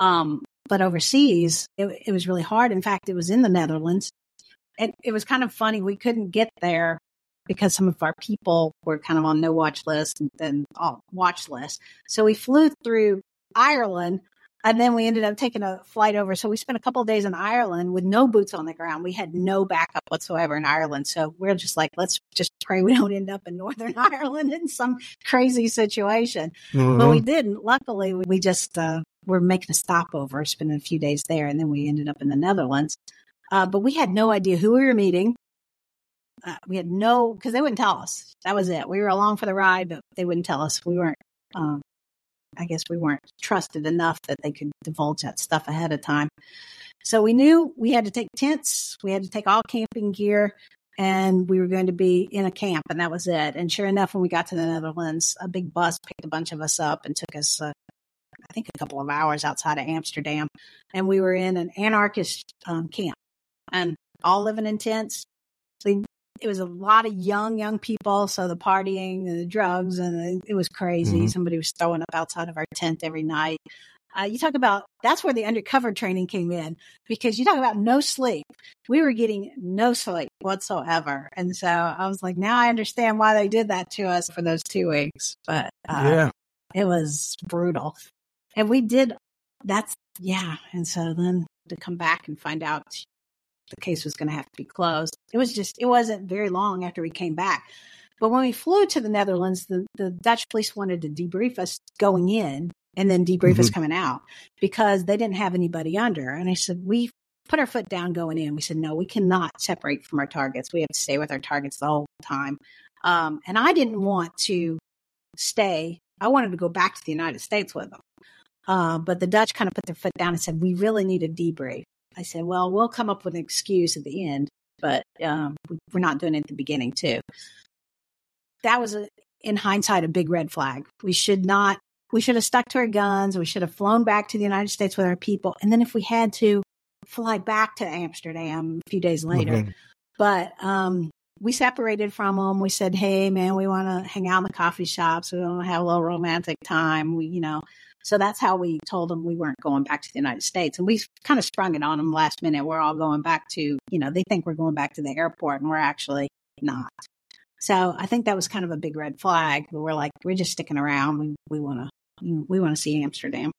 But overseas, it was really hard. In fact, it was in the Netherlands. And it was kind of funny. We couldn't get there because some of our people were kind of on no watch list and watch list. So we flew through Ireland, and then we ended up taking a flight over. So we spent a couple of days in Ireland with no boots on the ground. We had no backup whatsoever in Ireland. So we're just like, let's just pray we don't end up in Northern Ireland in some crazy situation. But we didn't. Luckily, we just were making a stopover, spending a few days there, and then we ended up in the Netherlands. But we had no idea who we were meeting. We had because they wouldn't tell us. That was it. We were along for the ride, but they wouldn't tell us. We weren't, I guess we weren't trusted enough that they could divulge that stuff ahead of time. So we knew we had to take tents. We had to take all camping gear, and we were going to be in a camp, and that was it. And sure enough, when we got to the Netherlands, a big bus picked a bunch of us up and took us, I think, a couple of hours outside of Amsterdam. And we were in an anarchist camp, and all living in tents. So it was a lot of young people. So the partying and the drugs, and it was crazy. Somebody was throwing up outside of our tent every night. You talk about, that's where the undercover training came in, because you talk about no sleep. We were getting no sleep whatsoever. And so I was like, now I understand why they did that to us for those 2 weeks. But it was brutal. And we did, And so then to come back and find out the case was going to have to be closed. It wasn't very long after we came back. But when we flew to the Netherlands, the Dutch police wanted to debrief us going in and then debrief us coming out, because they didn't have anybody under. And I said, we put our foot down going in. We said, no, we cannot separate from our targets. We have to stay with our targets the whole time. And I didn't want to stay. I wanted to go back to the United States with them. But the Dutch kind of put their foot down and said, we really need a debrief. I said, well, we'll come up with an excuse at the end, but we're not doing it at the beginning too. That was, in hindsight, a big red flag. We should have stuck to our guns. We should have flown back to the United States with our people. And then if we had to, fly back to Amsterdam a few days later. But we separated from them. We said, hey, man, we want to hang out in the coffee shops. We want to have a little romantic time. So that's how we told them we weren't going back to the United States. And we kind of sprung it on them last minute. We're all going back to, they think we're going back to the airport, and we're actually not. So I think that was kind of a big red flag. But we're like, we're just sticking around. We want to see Amsterdam.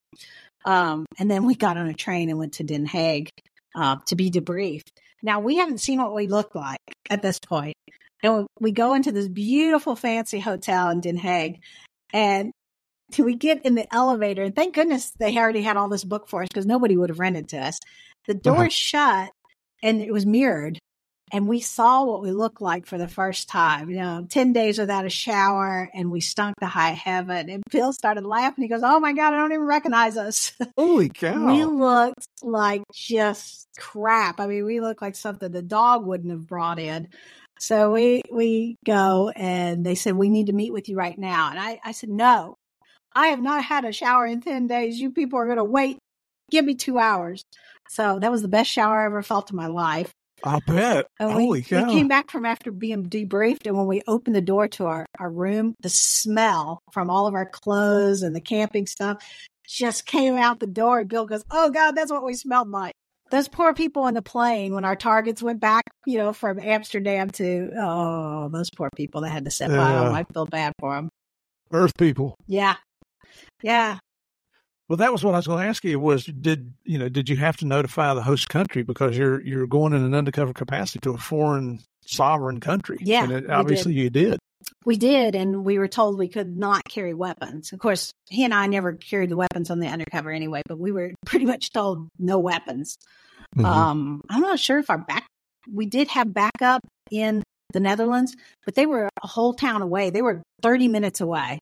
And then we got on a train and went to Den Haag to be debriefed. Now, we haven't seen what we look like at this point. And we go into this beautiful, fancy hotel in Den Haag, and we get in the elevator. And thank goodness they already had all this booked for us, because nobody would have rented to us. The door shut, and it was mirrored. And we saw what we looked like for the first time, 10 days without a shower, and we stunk to high heaven. And Bill started laughing. He goes, oh my God, I don't even recognize us. Holy cow. We looked like just crap. I mean, we looked like something the dog wouldn't have brought in. So we go, and they said, we need to meet with you right now. And I said, no, I have not had a shower in 10 days. You people are going to wait. Give me 2 hours. So that was the best shower I ever felt in my life. I bet. Holy cow. We came back from after being debriefed, and when we opened the door to our room, the smell from all of our clothes and the camping stuff just came out the door. And Bill goes, oh God, that's what we smelled like. Those poor people on the plane, when our targets went back, from Amsterdam to, those poor people that had to sit by them. I feel bad for them. Earth people. Yeah. Yeah. Well, that was what I was going to ask you was, did you have to notify the host country, because you're going in an undercover capacity to a foreign sovereign country? Yeah. And obviously you did. We did. And we were told we could not carry weapons. Of course, he and I never carried the weapons on the undercover anyway, but we were pretty much told no weapons. Mm-hmm. I'm not sure if we did have backup in the Netherlands, but they were a whole town away. They were 30 minutes away.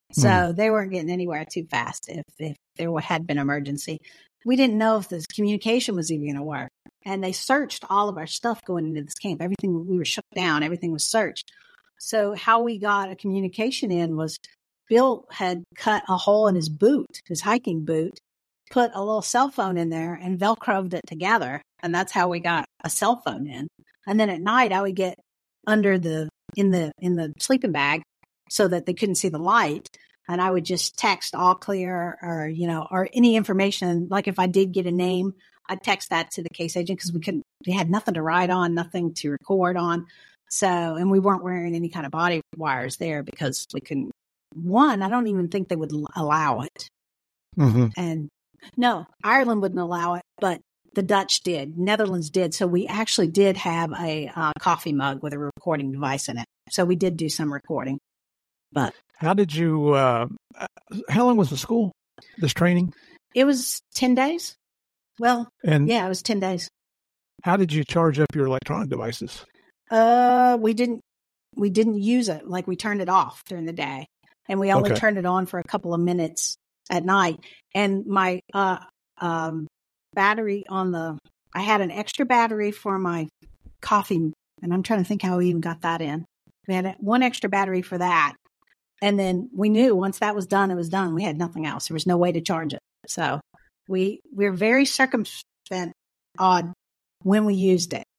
So they weren't getting anywhere too fast if there had been emergency. We didn't know if this communication was even going to work. And they searched all of our stuff going into this camp. Everything, we were shut down. Everything was searched. So how we got a communication in was Bill had cut a hole in his boot, his hiking boot, put a little cell phone in there and Velcroed it together. And that's how we got a cell phone in. And then at night, I would get under in the sleeping bag, so that they couldn't see the light. And I would just text all clear, or any information. Like if I did get a name, I'd text that to the case agent, because we had nothing to write on, nothing to record on. So, and we weren't wearing any kind of body wires there, because we couldn't. One, I don't even think they would allow it. Mm-hmm. And no, Ireland wouldn't allow it, but the Dutch did, Netherlands did. So we actually did have a coffee mug with a recording device in it. So we did do some recording. But how did you, how long was the school, this training? It was 10 days. Well, it was 10 days. How did you charge up your electronic devices? We didn't use it. Like, we turned it off during the day, and we only turned it on for a couple of minutes at night. And my, battery I had an extra battery for my coffee, and I'm trying to think how we even got that in. We had one extra battery for that. And then we knew once that was done, it was done. We had nothing else. There was no way to charge it. So we're very circumspect on when we used it.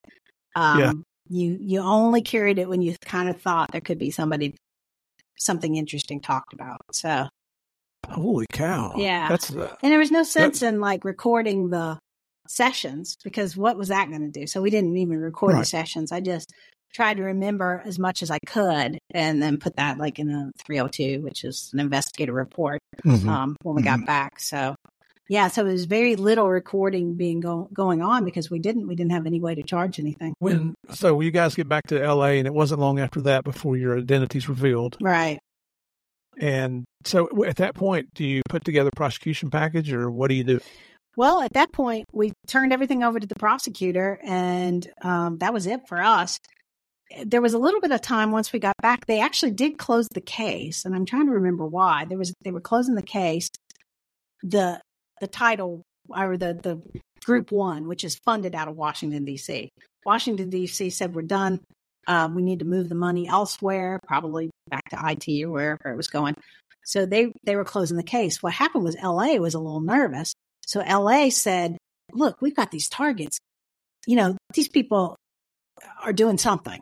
You only carried it when you kind of thought there could be something interesting talked about. So, holy cow! Yeah, and there was no sense in like recording the sessions, because what was that going to do? So we didn't even record the sessions. I just tried to remember as much as I could, and then put that like in a 302, which is an investigative report, when we got back. So so it was very little recording being going on, because we didn't have any way to charge anything. So you guys get back to LA, and it wasn't long after that before your identity's revealed. Right. And so at that point, do you put together a prosecution package, or what do you do? Well, at that point, we turned everything over to the prosecutor, and that was it for us. There was a little bit of time once we got back. They actually did close the case, and I'm trying to remember why. They were closing the case. The title, or the Group 1, which is funded out of Washington, D.C. Washington, D.C. said, we're done. We need to move the money elsewhere, probably back to IT or wherever it was going. So they were closing the case. What happened was LA was a little nervous. So LA said, look, we've got these targets. These people are doing something.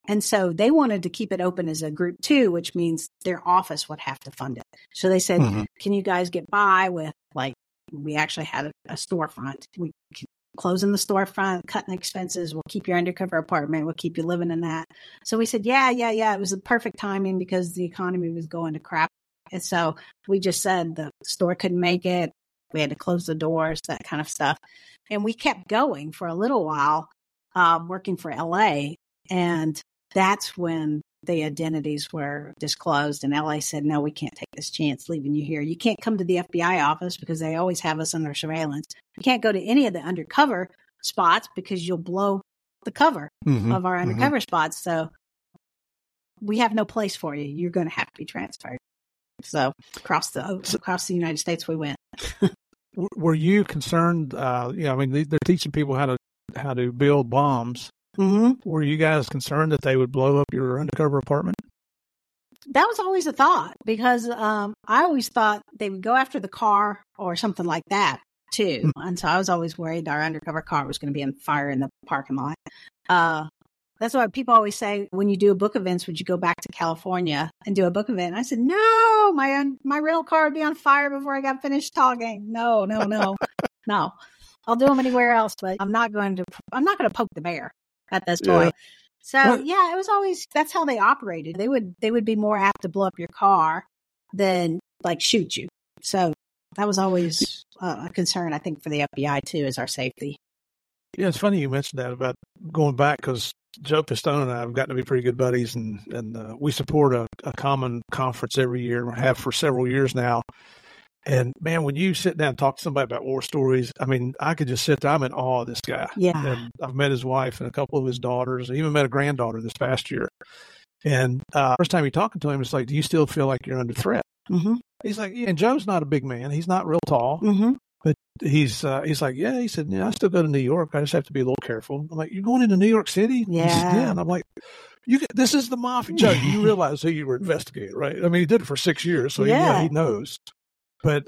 And so they wanted to keep it open as a group 2, which means their office would have to fund it. So they said, can you guys get by with, like, we actually had a storefront. We closing the storefront, cutting expenses. We'll keep your undercover apartment. We'll keep you living in that. So we said, yeah. It was the perfect timing because the economy was going to crap. And so we just said the store couldn't make it. We had to close the doors, that kind of stuff. And we kept going for a little while, working for LA. And that's when the identities were disclosed. And LA said, no, we can't take this chance leaving you here. You can't come to the FBI office because they always have us under surveillance. You can't go to any of the undercover spots because you'll blow the cover of our undercover spots. So we have no place for you. You're going to have to be transferred. So across the United States we went. Were you concerned? They're teaching people how to build bombs. Were you guys concerned that they would blow up your undercover apartment? That was always a thought because I always thought they would go after the car or something like that too. And so I was always worried our undercover car was going to be on fire in the parking lot. That's why people always say, when you do a book events, would you go back to California and do a book event? And I said, no, my rental car would be on fire before I got finished talking. No. I'll do them anywhere else, but I'm not going to poke the bear at this point. So it was always, that's how they operated. They would be more apt to blow up your car than like shoot you. So that was always a concern, I think, for the FBI too, is our safety. Yeah, it's funny you mentioned that about going back because Joe Pistone and I have gotten to be pretty good buddies, and we support a common conference every year and have for several years now. And man, when you sit down and talk to somebody about war stories, I mean, I could just sit there. I'm in awe of this guy. Yeah. And I've met his wife and a couple of his daughters. I even met a granddaughter this past year. And first time you're talking to him, it's like, do you still feel like you're under threat? He's like, yeah. And Joe's not a big man. He's not real tall. But he's like, yeah. He said, I still go to New York. I just have to be a little careful. I'm like, you're going into New York City? Yeah. Said, yeah. And I'm like, this is the mafia. Joe, you realize who you were investigating, right? I mean, he did it for 6 years, so he knows. But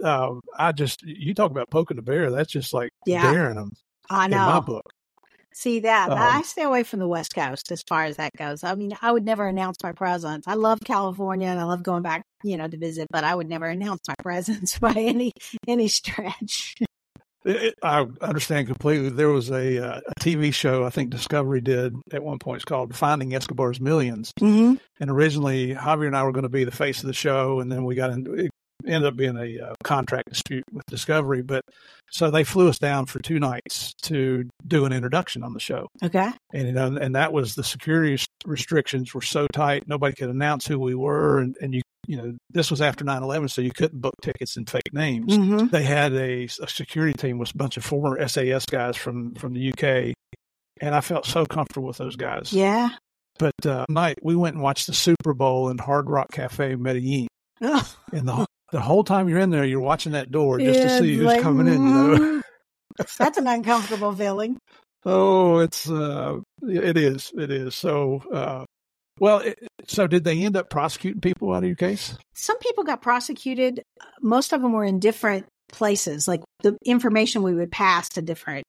you talk about poking the bear. That's just like daring them. I know. In my book. See that. I stay away from the West Coast as far as that goes. I mean, I would never announce my presence. I love California and I love going back, to visit, but I would never announce my presence by any stretch. I understand completely. There was a TV show I think Discovery did at one point. It's called Finding Escobar's Millions. And originally, Javier and I were going to be the face of the show, and then we got into it. Ended up being a contract dispute with Discovery, but so they flew us down for 2 nights to do an introduction on the show. Okay. And and that was, the security restrictions were so tight, nobody could announce who we were, and this was after 9/11, so you couldn't book tickets in fake names. They had a security team with a bunch of former SAS guys from the UK, and I felt so comfortable with those guys. Yeah. But night we went and watched the Super Bowl in Hard Rock Cafe Medellin, and the whole time you're in there, you're watching that door just to see who's coming in. That's an uncomfortable feeling. Oh, it is. So, so did they end up prosecuting people out of your case? Some people got prosecuted. Most of them were in different places. Like the information we would pass to different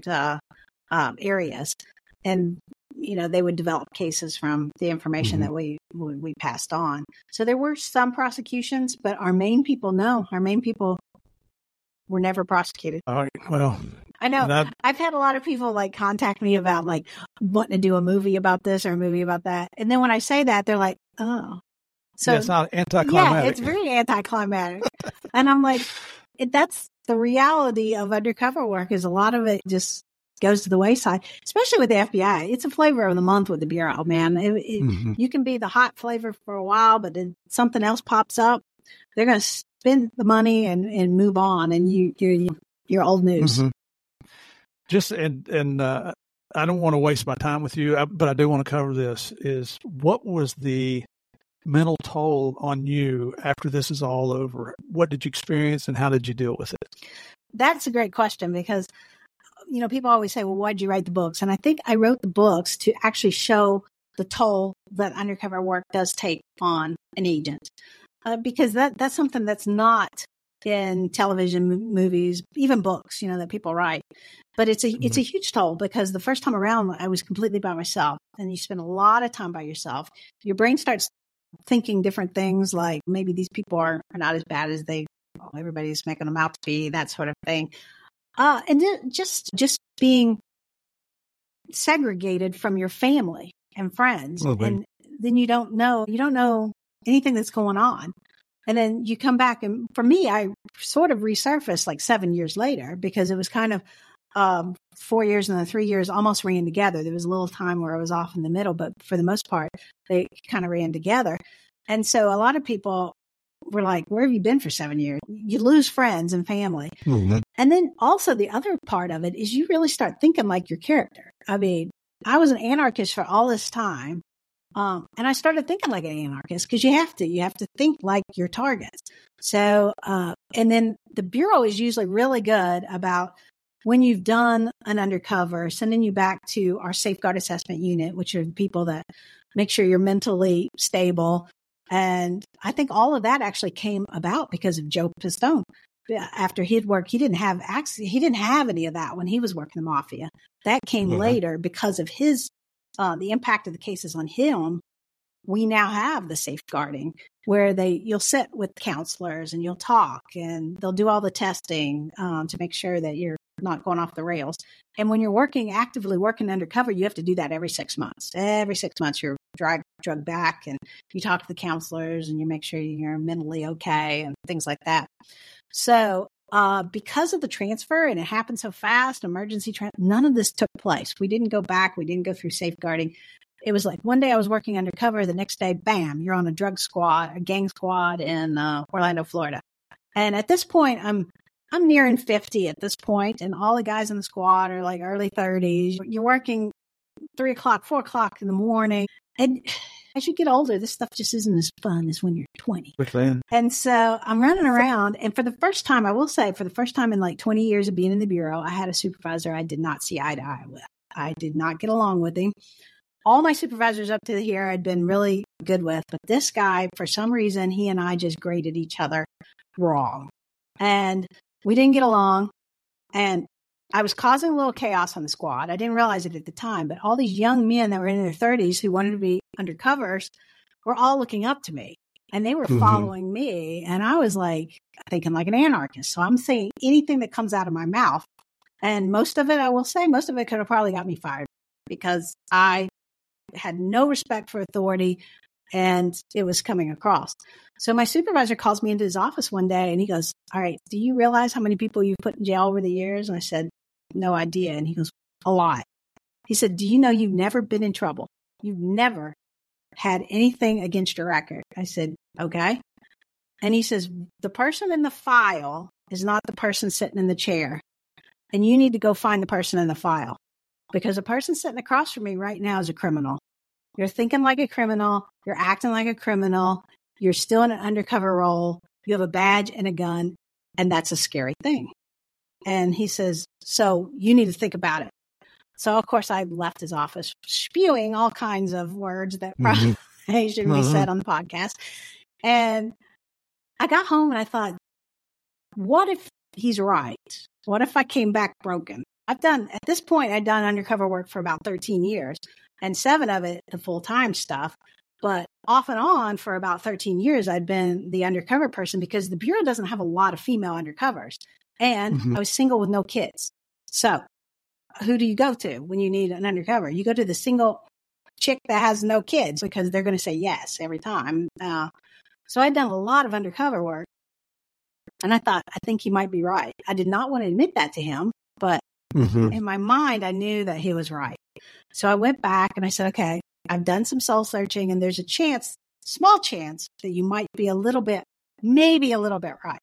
areas, and they would develop cases from the information that we passed on. So there were some prosecutions, but our main people were never prosecuted. All right. Well, I know. I've had a lot of people contact me about wanting to do a movie about this or a movie about that. And then when I say that, they're like, oh. So it's not anticlimactic. Yeah, it's very anticlimactic. And I'm like, that's the reality of undercover work, is a lot of it just goes to the wayside, especially with the FBI. It's a flavor of the month with the Bureau, man. You can be the hot flavor for a while, but then something else pops up. They're going to spend the money and move on, and you're old news. Just and I don't want to waste my time with you, but I do want to cover this. Is what was the mental toll on you after this is all over? What did you experience, and how did you deal with it? That's a great question, because people always say, well, why'd you write the books? And I think I wrote the books to actually show the toll that undercover work does take on an agent, because that's something that's not in television, movies, even books, that people write. But it's a huge toll because the first time around I was completely by myself, and you spend a lot of time by yourself. Your brain starts thinking different things, like maybe these people are not as bad as everybody's making them out to be, that sort of thing. And just being segregated from your family and friends. Okay. And then you don't know anything that's going on. And then you come back, and for me, I sort of resurfaced like 7 years later, because it was kind of 4 years and then 3 years almost ran together. There was a little time where I was off in the middle, but for the most part, they kind of ran together. And so a lot of people were like, where have you been for 7 years? You lose friends and family. Mm-hmm. And then also the other part of it is you really start thinking like your character. I mean, I was an anarchist for all this time. And I started thinking like an anarchist, because you have to think like your targets. So, and then the Bureau is usually really good about, when you've done an undercover, sending you back to our safeguard assessment unit, which are the people that make sure you're mentally stable. And I think all of that actually came about because of Joe Pistone. After he'd worked, he didn't have any of that when he was working the mafia. That came later because of his the impact of the cases on him. We now have the safeguarding where you'll sit with counselors and you'll talk, and they'll do all the testing to make sure that you're not going off the rails. And when you're actively working undercover, you have to do that every 6 months. Every 6 months, you're drugged back, and you talk to the counselors and you make sure you're mentally okay and things like that. So because of the transfer, and it happened so fast, none of this took place. We didn't go back. We didn't go through safeguarding. It was like one day I was working undercover. The next day, bam, you're on a gang squad in Orlando, Florida. And at this point, I'm nearing 50 at this point, and all the guys in the squad are like early 30s. You're working 3 o'clock, 4 o'clock in the morning. And as you get older, this stuff just isn't as fun as when you're 20. And so I'm running around. And for the first time, I will say, for the first time in like 20 years of being in the Bureau, I had a supervisor I did not see eye to eye with. I did not get along with him. All my supervisors up to here I'd been really good with. But this guy, for some reason, he and I just graded each other wrong. And we didn't get along. And I was causing a little chaos on the squad. I didn't realize it at the time, but all these young men that were in their 30s who wanted to be undercovers were all looking up to me, and they were following me. And I was like thinking like an anarchist. So I'm saying anything that comes out of my mouth. And most of it, I will say, most of it could have probably got me fired, because I had no respect for authority, and it was coming across. So my supervisor calls me into his office one day, and he goes, all right, do you realize how many people you've put in jail over the years? And I said, no idea. And he goes, a lot. He said, do you know you've never been in trouble? You've never had anything against your record. I said, okay. And he says, the person in the file is not the person sitting in the chair. And you need to go find the person in the file, because the person sitting across from me right now is a criminal. You're thinking like a criminal. You're acting like a criminal. You're still in an undercover role. You have a badge and a gun. And that's a scary thing. And he says, so you need to think about it. So, of course, I left his office spewing all kinds of words that probably shouldn't be said on the podcast. And I got home and I thought, what if he's right? What if I came back broken? At this point, I'd done undercover work for about 13 years, and 7 of it, the full-time stuff. But off and on for about 13 years, I'd been the undercover person, because the Bureau doesn't have a lot of female undercovers. And I was single with no kids. So who do you go to when you need an undercover? You go to the single chick that has no kids, because they're going to say yes every time. So I'd done a lot of undercover work. And I thought, I think he might be right. I did not want to admit that to him, but in my mind, I knew that he was right. So I went back and I said, okay, I've done some soul searching, and there's a chance, small chance, that you might be maybe a little bit right.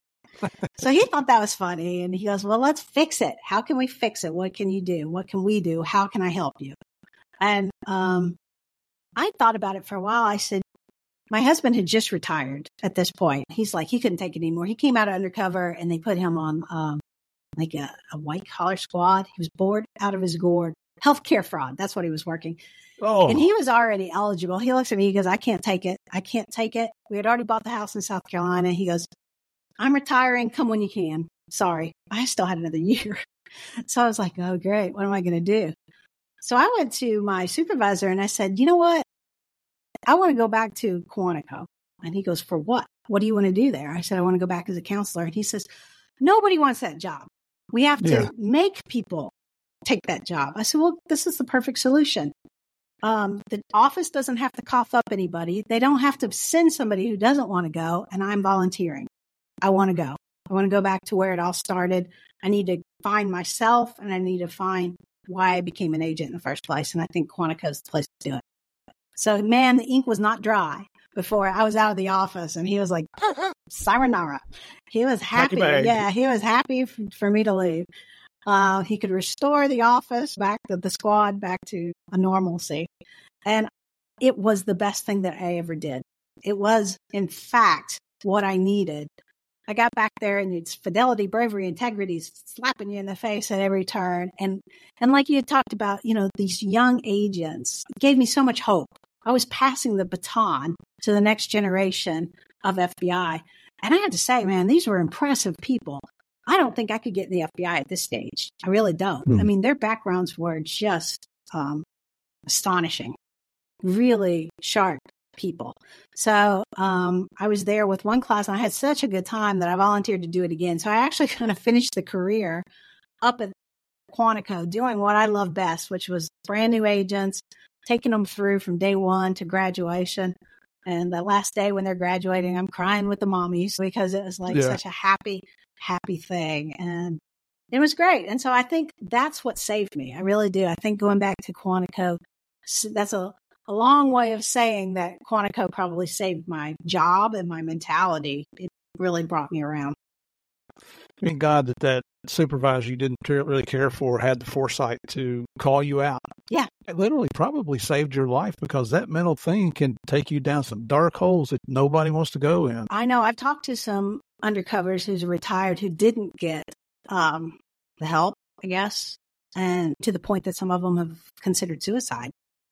So he thought that was funny. And he goes, well, let's fix it. How can we fix it? What can you do? What can we do? How can I help you? And I thought about it for a while. I said, my husband had just retired at this point. He's like, he couldn't take it anymore. He came out of undercover, and they put him on like a white collar squad. He was bored out of his gourd. Healthcare fraud. That's what he was working. Oh. And he was already eligible. He looks at me. He goes, I can't take it. I can't take it. We had already bought the house in South Carolina. He goes, I'm retiring. Come when you can. Sorry. I still had another year. So I was like, oh, great. What am I going to do? So I went to my supervisor and I said, you know what? I want to go back to Quantico. And he goes, for what? What do you want to do there? I said, I want to go back as a counselor. And he says, nobody wants that job. We have to make people take that job. I said, well, this is the perfect solution. The office doesn't have to cough up anybody. They don't have to send somebody who doesn't want to go. And I'm volunteering. I want to go. I want to go back to where it all started. I need to find myself and I need to find why I became an agent in the first place. And I think Quantico is the place to do it. So, man, the ink was not dry before I was out of the office. And he was like, sayonara. He was happy. Yeah, he was happy for me to leave. He could restore the office back to the squad, back to a normalcy. And it was the best thing that I ever did. It was, in fact, what I needed. I got back there and it's fidelity, bravery, integrity slapping you in the face at every turn. And like you had talked about, these young agents gave me so much hope. I was passing the baton to the next generation of FBI. And I had to say, man, these were impressive people. I don't think I could get in the FBI at this stage. I really don't. I mean, their backgrounds were just astonishing, really sharp people. So I was there with one class and I had such a good time that I volunteered to do it again. So I actually kind of finished the career up at Quantico doing what I love best, which was brand new agents, taking them through from day one to graduation. And the last day when they're graduating, I'm crying with the mommies because it was like such a happy thing. And it was great. And so I think that's what saved me. I really do. I think going back to Quantico, that's a long way of saying that Quantico probably saved my job and my mentality. It really brought me around. Thank God that supervisor you didn't really care for had the foresight to call you out. Yeah. It literally probably saved your life because that mental thing can take you down some dark holes that nobody wants to go in. I know. I've talked to some undercovers who's retired who didn't get the help, I guess, and to the point that some of them have considered suicide.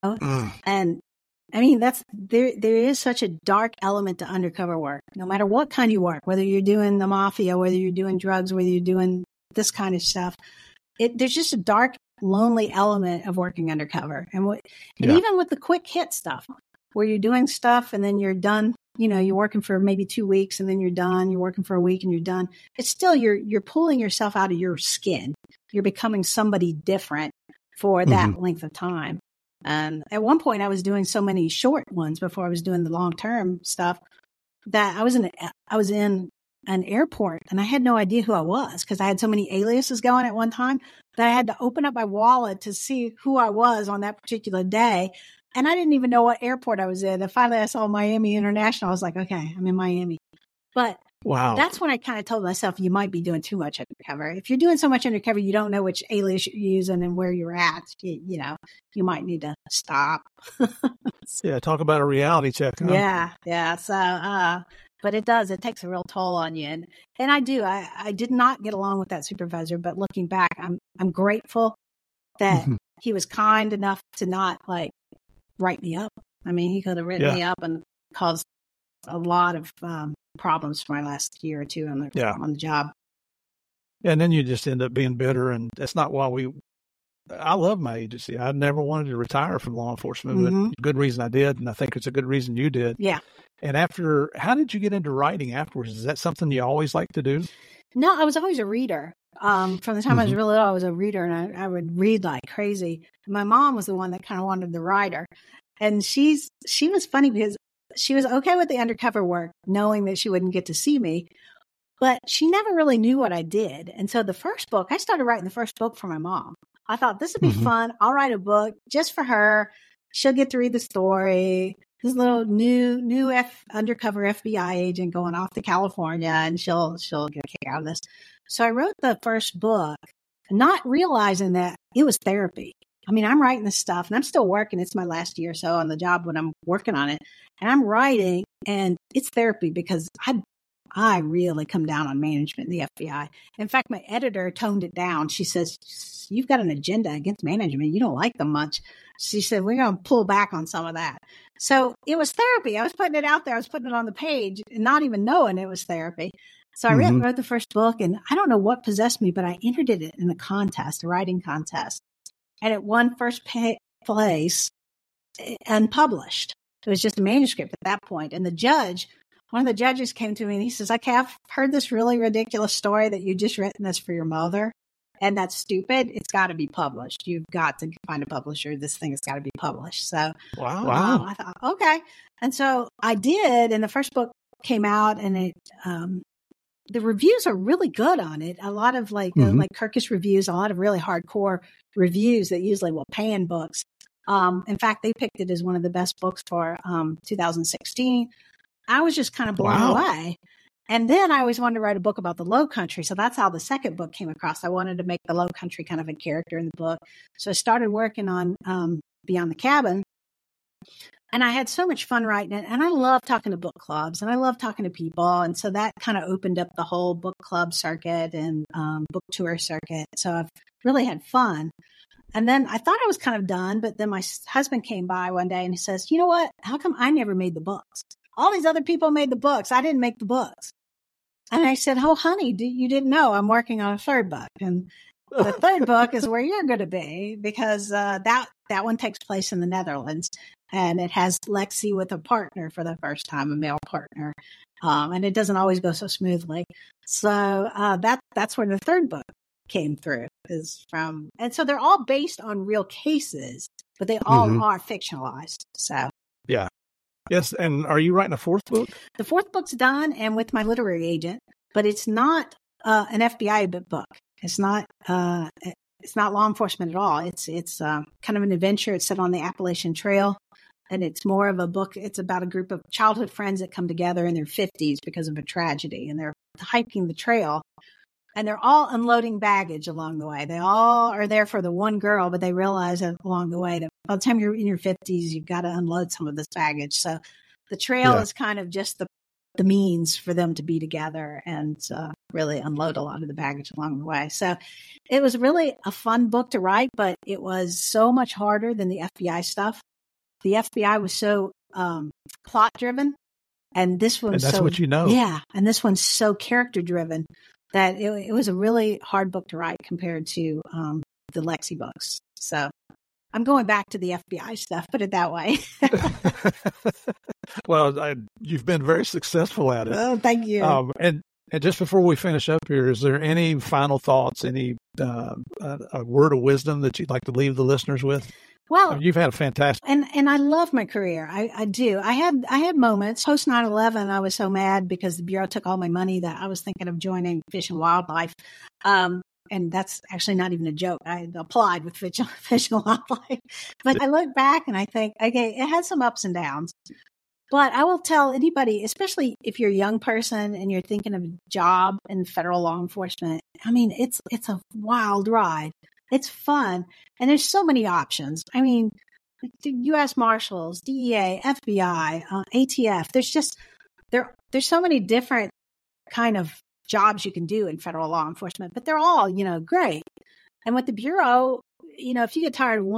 And I mean, there is such a dark element to undercover work, no matter what kind you work, whether you're doing the mafia, whether you're doing drugs, whether you're doing this kind of stuff. There's just a dark, lonely element of working undercover. And even with the quick hit stuff, where you're doing stuff and then you're done, you're working for maybe 2 weeks and then you're done. You're working for a week and you're done. It's still, you're pulling yourself out of your skin. You're becoming somebody different for that length of time. And at one point I was doing so many short ones before I was doing the long-term stuff that I was in an airport and I had no idea who I was because I had so many aliases going at one time that I had to open up my wallet to see who I was on that particular day. And I didn't even know what airport I was in. And finally I saw Miami International. I was like, okay, I'm in Miami. But wow, that's when I kind of told myself, you might be doing too much undercover. If you're doing so much undercover, you don't know which alias you're using and where you're at. You might need to stop. Yeah, talk about a reality check. Huh? Yeah. So, but it takes a real toll on you. And I do. I did not get along with that supervisor, but looking back, I'm grateful that he was kind enough to not write me up. I mean, he could have written me up and caused a lot of problems for my last year or two on the job. Yeah, and then you just end up being bitter, and that's not why I love my agency. I never wanted to retire from law enforcement, but good reason I did, and I think it's a good reason you did. Yeah. And how did you get into writing afterwards? Is that something you always like to do? No, I was always a reader. From the time I was really little, I was a reader, and I would read like crazy. And my mom was the one that kind of wanted the writer, and she was funny because she was okay with the undercover work, knowing that she wouldn't get to see me, but she never really knew what I did. And so the first book, I started writing the first book for my mom. I thought this would be fun. I'll write a book just for her. She'll get to read the story. This little new undercover FBI agent going off to California, and she'll get a kick out of this. So I wrote the first book, not realizing that it was therapy. I mean, I'm writing this stuff and I'm still working. It's my last year or so on the job when I'm working on it. And I'm writing and it's therapy because I really come down on management in the FBI. In fact, my editor toned it down. She says, you've got an agenda against management. You don't like them much. She said, we're going to pull back on some of that. So it was therapy. I was putting it out there. I was putting it on the page and not even knowing it was therapy. So I wrote the first book, and I don't know what possessed me, but I entered it in a contest, a writing contest, and it won first place, unpublished. It was just a manuscript at that point. And one of the judges came to me and he says, okay, I've heard this really ridiculous story that you just written this for your mother. And that's stupid. It's got to be published. You've got to find a publisher. This thing has got to be published. So, wow. I thought, okay. And so I did. And the first book came out, and the reviews are really good on it. A lot of like Kirkus reviews, a lot of really hardcore reviews that usually will pan books. In fact, they picked it as one of the best books for 2016. I was just kind of blown away. And then I always wanted to write a book about the Low Country. So that's how the second book came across. I wanted to make the Low Country kind of a character in the book. So I started working on Beyond the Cabin. And I had so much fun writing it. And I love talking to book clubs, and I love talking to people. And so that kind of opened up the whole book club circuit and book tour circuit. So I've really had fun. And then I thought I was kind of done, but then my husband came by one day and he says, you know what? How come I never made the books? All these other people made the books. I didn't make the books. And I said, oh, honey, you didn't know I'm working on a third book. And the third book is where you're going to be, because that one takes place in the Netherlands. And it has Lexi with a partner for the first time, a male partner. And it doesn't always go so smoothly. So that's where the third book came through, is from. And so they're all based on real cases, but they all are fictionalized. So yeah. Yes. And are you writing a fourth book? The fourth book's done, and with my literary agent, but it's not an FBI book. It's not law enforcement at all. It's kind of an adventure. It's set on the Appalachian Trail, and it's more of a book. It's about a group of childhood friends that come together in their 50s because of a tragedy, and they're hiking the trail. And they're all unloading baggage along the way. They all are there for the one girl, but they realize that along the way that by the time you're in your 50s, you've got to unload some of this baggage. So the trail is kind of just the means for them to be together and really unload a lot of the baggage along the way. So it was really a fun book to write, but it was so much harder than the FBI stuff. The FBI was so plot driven, and this one's that's what you know. Yeah, and this one's so character driven that it was a really hard book to write compared to the Lexi books. So I'm going back to the FBI stuff, put it that way. Well, you've been very successful at it. Oh, thank you. And just before we finish up here, is there any final thoughts, any a word of wisdom that you'd like to leave the listeners with? Well, you've had a fantastic, and I love my career. I do. I had moments post 9/11. I was so mad because the Bureau took all my money that I was thinking of joining Fish and Wildlife. And that's actually not even a joke. I applied with Fish and Wildlife, but I look back and I think, okay, it had some ups and downs. But I will tell anybody, especially if you're a young person and you're thinking of a job in federal law enforcement, I mean, it's a wild ride. It's fun. And there's so many options. I mean, the U.S. Marshals, DEA, FBI, ATF, there's so many different kind of jobs you can do in federal law enforcement, but they're all, great. And with the Bureau, if you get tired of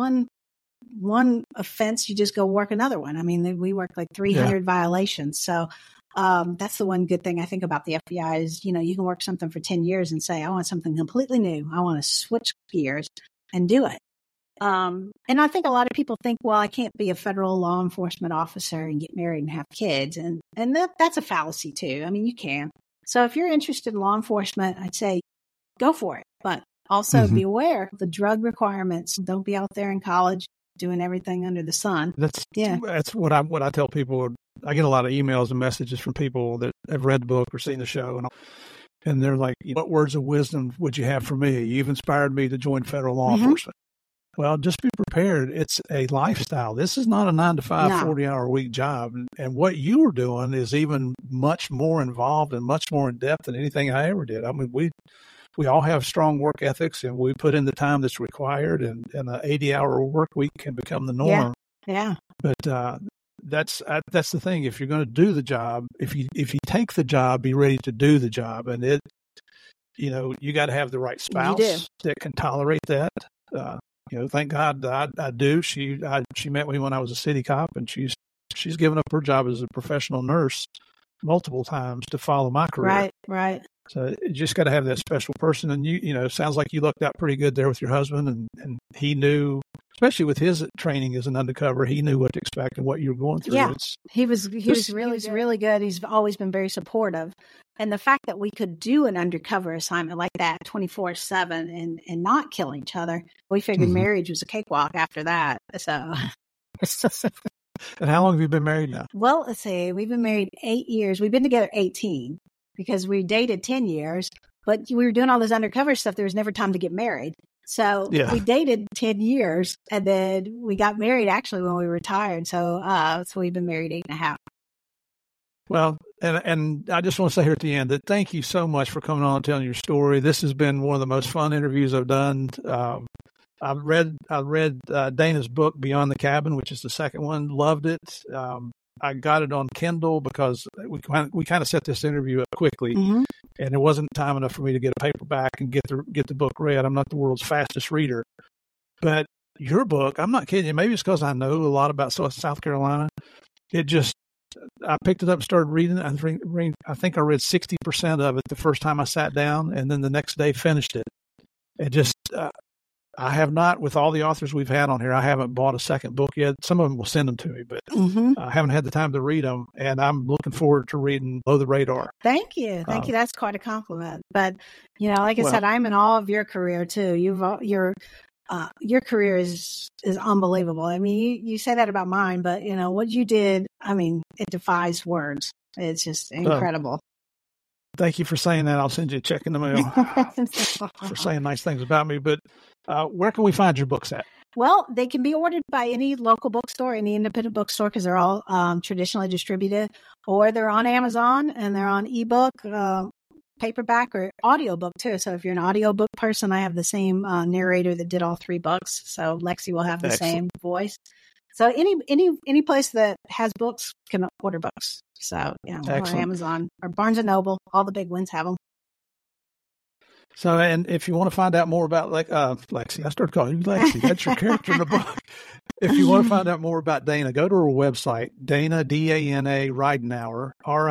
one offense, you just go work another one. I mean, we work like 300 violations. So that's the one good thing I think about the FBI is, you can work something for 10 years and say, I want something completely new. I want to switch gears and do it. And I think a lot of people think, well, I can't be a federal law enforcement officer and get married and have kids. And that's a fallacy too. I mean, you can. So if you're interested in law enforcement, I'd say go for it. But also be aware of the drug requirements. Don't be out there in college doing everything under the sun. That's what I tell people. I get a lot of emails and messages from people that have read the book or seen the show, and they're like, what words of wisdom would you have for me? You've inspired me to join federal law enforcement. Well, just be prepared. It's a lifestyle. This is not a 9-to-5, 40-hour-a-week job. And what you were doing is even much more involved and much more in depth than anything I ever did. I mean, we all have strong work ethics, and we put in the time that's required, and an 80-hour work week can become the norm. Yeah. But that's the thing. If you're going to do the job, if you take the job, be ready to do the job. And you got to have the right spouse that can tolerate that. Thank God I do. She met me when I was a city cop, and she's given up her job as a professional nurse multiple times to follow my career. Right, right. So you just got to have that special person. And sounds like you lucked out pretty good there with your husband, and he knew, especially with his training as an undercover, he knew what to expect and what you were going through. Yeah, he was really good. He's always been very supportive. And the fact that we could do an undercover assignment like that 24/7 and not kill each other, we figured marriage was a cakewalk after that. So. And how long have you been married now? Well, let's see. We've been married 8 years. We've been together 18 because we dated 10 years, but we were doing all this undercover stuff. There was never time to get married. So we dated 10 years and then we got married actually when we retired. So we've been married 8.5. Well, and I just want to say here at the end that thank you so much for coming on and telling your story. This has been one of the most fun interviews I've done. I read Dana's book, Beyond the Cabin, which is the second one. Loved it. I got it on Kindle because we kind of set this interview up quickly, and it wasn't time enough for me to get a paperback and get the book read. I'm not the world's fastest reader, but your book, I'm not kidding you. Maybe it's because I know a lot about South Carolina. I picked it up and started reading it. I think I read 60% of it the first time I sat down, and then the next day finished it. It just. I have not, with all the authors we've had on here, I haven't bought a second book yet. Some of them will send them to me, but I haven't had the time to read them, and I'm looking forward to reading Below the Radar. Thank you. Thank you. That's quite a compliment. But, like I said, I'm in awe of your career, too. Your career is unbelievable. I mean, you say that about mine, but, what you did, I mean, it defies words. It's just incredible. Thank you for saying that. I'll send you a check in the mail for saying nice things about me. But where can we find your books at? Well, they can be ordered by any local bookstore, any independent bookstore, because they're all traditionally distributed, or they're on Amazon and they're on ebook, paperback, or audiobook too. So if you're an audiobook person, I have the same narrator that did all 3 books. So Lexi will have the same voice. So any place that has books can order books. So, or Amazon or Barnes & Noble, all the big ones have them. So, and if you want to find out more about Lexi, I started calling you Lexi. That's your character in the book. If you want to find out more about Dana, go to her website, Dana, Dana Ridenour,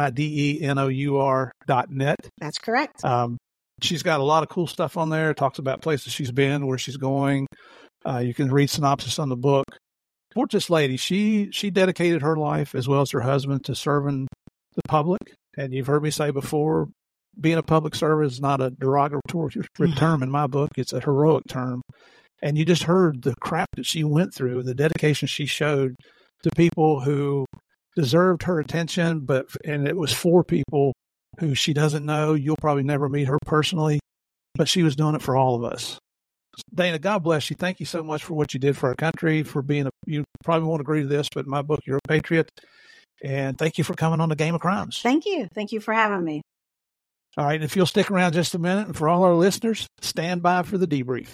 RIDENOUR.net. That's correct. She's got a lot of cool stuff on there. Talks about places she's been, where she's going. You can read synopsis on the book. For this lady, she dedicated her life as well as her husband to serving the public. And you've heard me say before, being a public servant is not a derogatory term in my book. It's a heroic term. And you just heard the crap that she went through, the dedication she showed to people who deserved her attention, and it was for people who she doesn't know. You'll probably never meet her personally, but she was doing it for all of us. Dana, God bless you. Thank you so much for what you did for our country, for being you probably won't agree to this, but in my book, you're a patriot. And thank you for coming on the Game of Crimes. Thank you. Thank you for having me. All right. If you'll stick around just a minute, and for all our listeners, stand by for the debrief.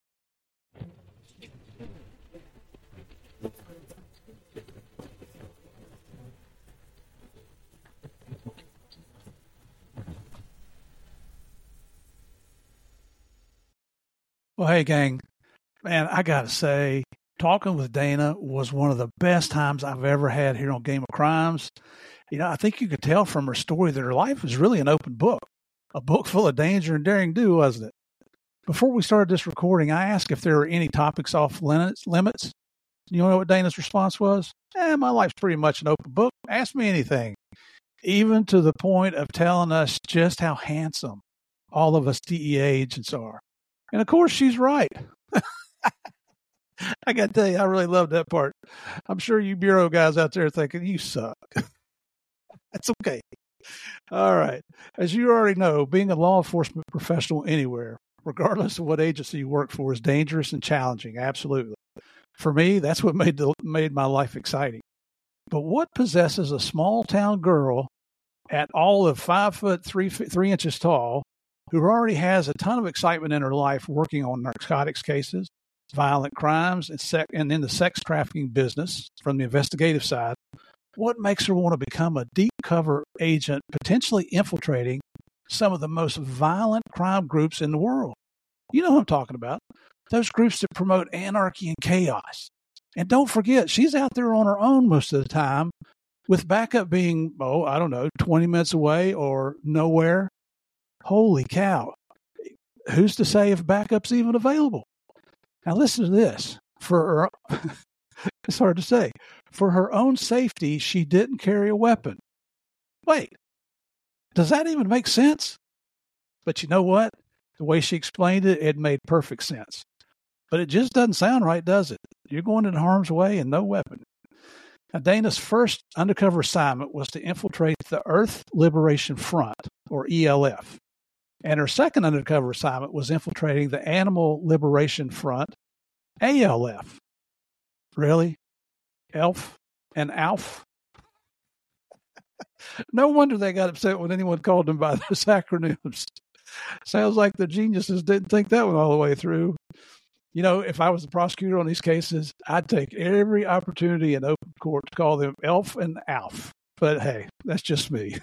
Well, hey, gang, man, I got to say, talking with Dana was one of the best times I've ever had here on Game of Crimes. I think you could tell from her story that her life was really an open book, a book full of danger and daring do, wasn't it? Before we started this recording, I asked if there were any topics off limits. You know what Dana's response was? My life's pretty much an open book. Ask me anything. Even to the point of telling us just how handsome all of us DEA agents are. And of course, she's right. I got to tell you, I really love that part. I'm sure you Bureau guys out there are thinking, you suck. That's okay. All right. As you already know, being a law enforcement professional anywhere, regardless of what agency you work for, is dangerous and challenging. Absolutely. For me, that's what made my life exciting. But what possesses a small town girl at all of 5 foot 3 inches tall, who already has a ton of excitement in her life working on narcotics cases, violent crimes, and in the sex trafficking business from the investigative side? What makes her want to become a deep cover agent, potentially infiltrating some of the most violent crime groups in the world? You know what I'm talking about. Those groups that promote anarchy and chaos. And don't forget, she's out there on her own most of the time, with backup being, 20 minutes away or nowhere. Holy cow. Who's to say if backup's even available? Now listen to this. It's hard to say. For her own safety, she didn't carry a weapon. Wait, does that even make sense? But you know what? The way she explained it, it made perfect sense. But it just doesn't sound right, does it? You're going in harm's way and no weapon. Now, Dana's first undercover assignment was to infiltrate the Earth Liberation Front, or ELF. And her second undercover assignment was infiltrating the Animal Liberation Front, ALF. Really? ELF and ALF? No wonder they got upset when anyone called them by those acronyms. Sounds like the geniuses didn't think that one all the way through. You know, if I was the prosecutor on these cases, I'd take every opportunity in open court to call them ELF and ALF. But hey, that's just me.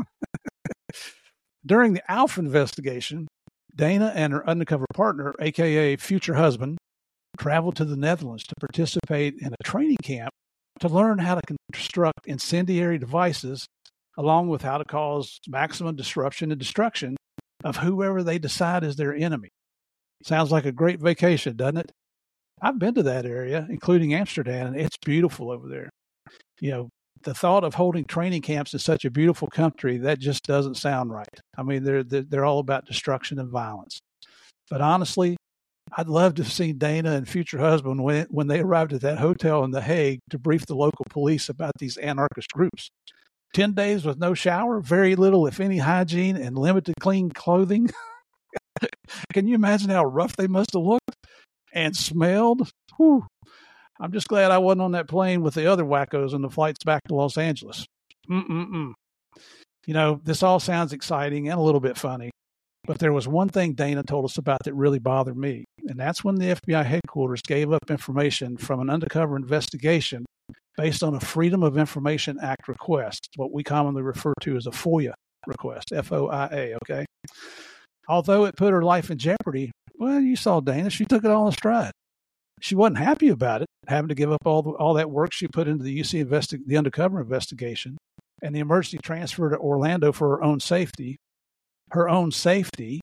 During the ALF investigation, Dana and her undercover partner, a.k.a. future husband, traveled to the Netherlands to participate in a training camp to learn how to construct incendiary devices, along with how to cause maximum disruption and destruction of whoever they decide is their enemy. Sounds like a great vacation, doesn't it? I've been to that area, including Amsterdam, and it's beautiful over there. You know, the thought of holding training camps in such a beautiful country, that just doesn't sound right. I mean, they're all about destruction and violence. But honestly, I'd love to have seen Dana and future husband when they arrived at that hotel in The Hague to brief the local police about these anarchist groups. 10 days with no shower, very little, if any, hygiene, and limited clean clothing. Can you imagine how rough they must have looked and smelled? Whew. I'm just glad I wasn't on that plane with the other wackos on the flights back to Los Angeles. You know, this all sounds exciting and a little bit funny, but there was one thing Dana told us about that really bothered me, and that's when the FBI headquarters gave up information from an undercover investigation based on a Freedom of Information Act request, what we commonly refer to as a FOIA request, FOIA, okay? Although it put her life in jeopardy, well, you saw Dana, she took it all in stride. She wasn't happy about it, having to give up all that work she put into the UC the undercover investigation and the emergency transfer to Orlando for her own safety. Her own safety.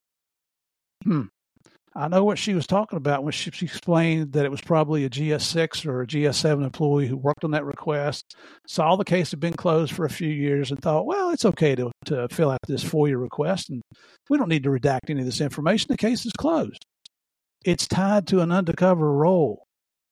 I know what she was talking about when she explained that it was probably a GS6 or a GS7 employee who worked on that request, saw the case had been closed for a few years and thought, well, it's okay to fill out this FOIA request and we don't need to redact any of this information. The case is closed. It's tied to an undercover role.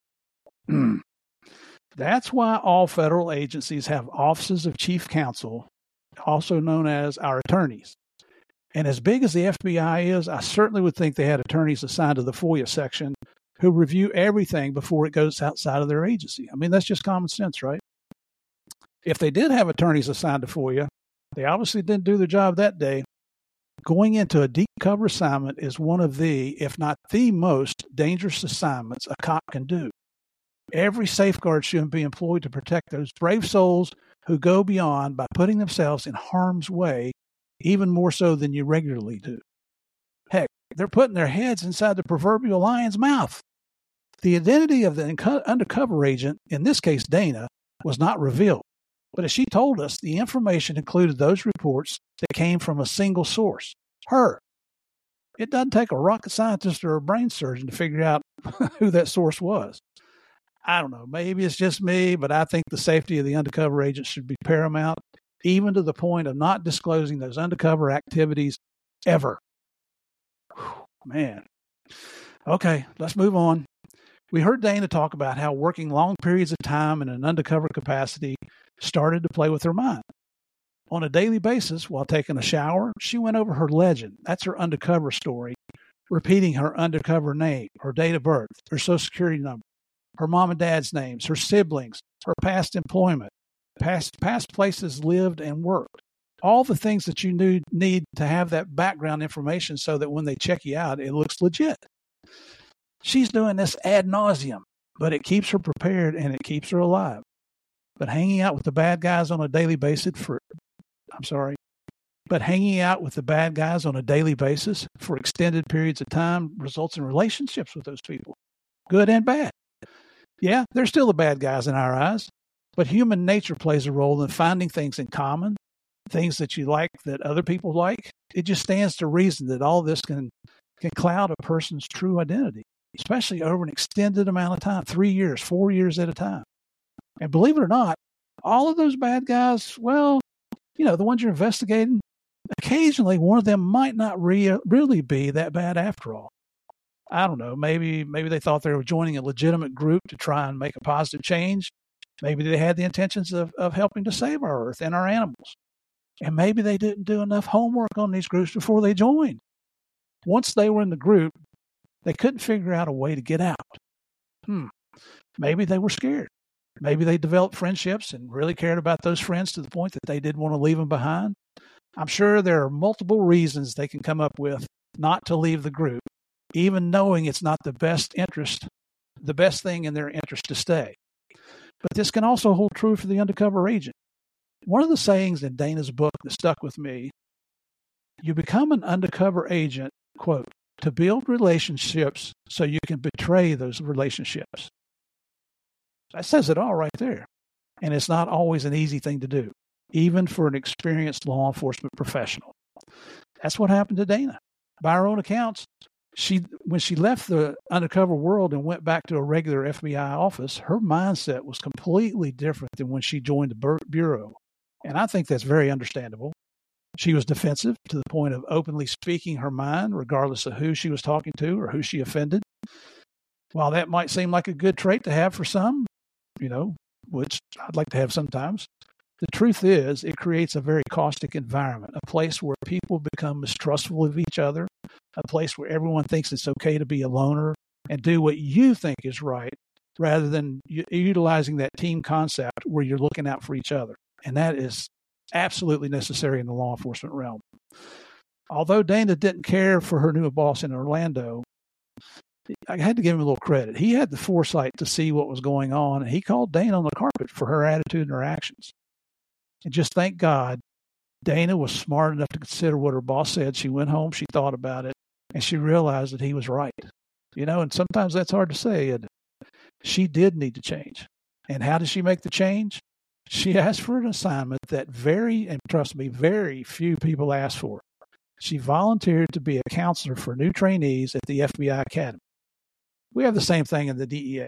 That's why all federal agencies have offices of chief counsel, also known as our attorneys. And as big as the FBI is, I certainly would think they had attorneys assigned to the FOIA section who review everything before it goes outside of their agency. I mean, that's just common sense, right? If they did have attorneys assigned to FOIA, they obviously didn't do their job that day. Going into a deep cover assignment is one of the, if not the most dangerous assignments a cop can do. Every safeguard should be employed to protect those brave souls who go beyond by putting themselves in harm's way, even more so than you regularly do. Heck, they're putting their heads inside the proverbial lion's mouth. The identity of the undercover agent, in this case Dana, was not revealed. But as she told us, the information included those reports that came from a single source, her. It doesn't take a rocket scientist or a brain surgeon to figure out who that source was. I don't know, maybe it's just me, but I think the safety of the undercover agent should be paramount, even to the point of not disclosing those undercover activities ever. Whew, man. Okay, let's move on. We heard Dana talk about how working long periods of time in an undercover capacity started to play with her mind. On a daily basis, while taking a shower, she went over her legend. That's her undercover story, repeating her undercover name, her date of birth, her social security number, her mom and dad's names, her siblings, her past employment, past places lived and worked. All the things that you need to have that background information so that when they check you out, it looks legit. She's doing this ad nauseum, but it keeps her prepared and it keeps her alive. But hanging out with the bad guys on a daily basis for extended periods of time results in relationships with those people, good and bad. Yeah, they're still the bad guys in our eyes, But human nature plays a role in finding things in common, things that you like that other people like. It just stands to reason that all this can cloud a person's true identity, especially over an extended amount of time, 3 years, 4 years at a time. And believe it or not, all of those bad guys, well, the ones you're investigating, occasionally one of them might not really be that bad after all. I don't know, maybe they thought they were joining a legitimate group to try and make a positive change. Maybe they had the intentions of helping to save our earth and our animals. And maybe they didn't do enough homework on these groups before they joined. Once they were in the group, they couldn't figure out a way to get out. Maybe they were scared. Maybe they developed friendships and really cared about those friends to the point that they didn't want to leave them behind. I'm sure there are multiple reasons they can come up with not to leave the group, even knowing it's not the best thing in their interest to stay. But this can also hold true for the undercover agent. One of the sayings in Dana's book that stuck with me, you become an undercover agent, quote, to build relationships so you can betray those relationships. That says it all right there. And it's not always an easy thing to do, even for an experienced law enforcement professional. That's what happened to Dana. By her own accounts, when she left the undercover world and went back to a regular FBI office, her mindset was completely different than when she joined the Bureau. And I think that's very understandable. She was defensive to the point of openly speaking her mind, regardless of who she was talking to or who she offended. While that might seem like a good trait to have for some, which I'd like to have sometimes, the truth is it creates a very caustic environment, a place where people become mistrustful of each other, a place where everyone thinks it's okay to be a loner and do what you think is right rather than utilizing that team concept where you're looking out for each other. And that is absolutely necessary in the law enforcement realm. Although Dana didn't care for her new boss in Orlando, I had to give him a little credit. He had the foresight to see what was going on, and he called Dana on the carpet for her attitude and her actions. And just thank God, Dana was smart enough to consider what her boss said. She went home, she thought about it, and she realized that he was right. And sometimes that's hard to say. And she did need to change. And how did she make the change? She asked for an assignment that very few people asked for. She volunteered to be a counselor for new trainees at the FBI Academy. We have the same thing in the DEA.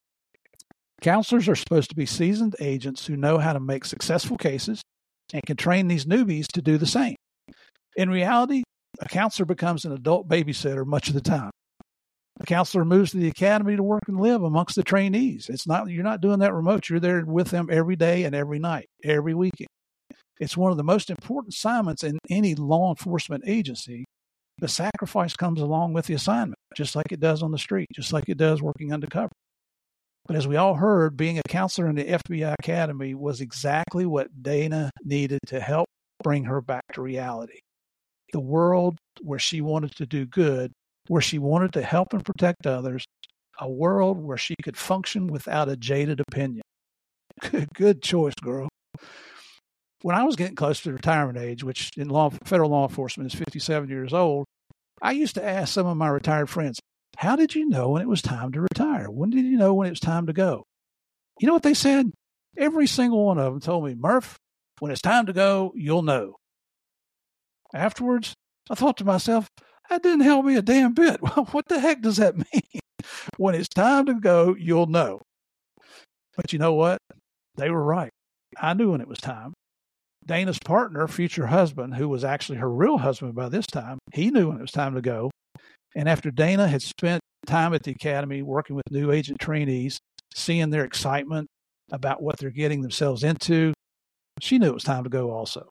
Counselors are supposed to be seasoned agents who know how to make successful cases and can train these newbies to do the same. In reality, a counselor becomes an adult babysitter much of the time. A counselor moves to the academy to work and live amongst the trainees. You're not doing that remote. You're there with them every day and every night, every weekend. It's one of the most important assignments in any law enforcement agency. The sacrifice comes along with the assignment, just like it does on the street, just like it does working undercover. But as we all heard, being a counselor in the FBI Academy was exactly what Dana needed to help bring her back to reality. The world where she wanted to do good, where she wanted to help and protect others, a world where she could function without a jaded opinion. Good choice, girl. When I was getting close to retirement age, which in federal law enforcement is 57 years old, I used to ask some of my retired friends, how did you know when it was time to retire? When did you know when it was time to go? You know what they said? Every single one of them told me, Murph, when it's time to go, you'll know. Afterwards, I thought to myself, that didn't help me a damn bit. What the heck does that mean? When it's time to go, you'll know. But you know what? They were right. I knew when it was time. Dana's partner, future husband, who was actually her real husband by this time, he knew when it was time to go. And after Dana had spent time at the academy working with new agent trainees, seeing their excitement about what they're getting themselves into, she knew it was time to go also.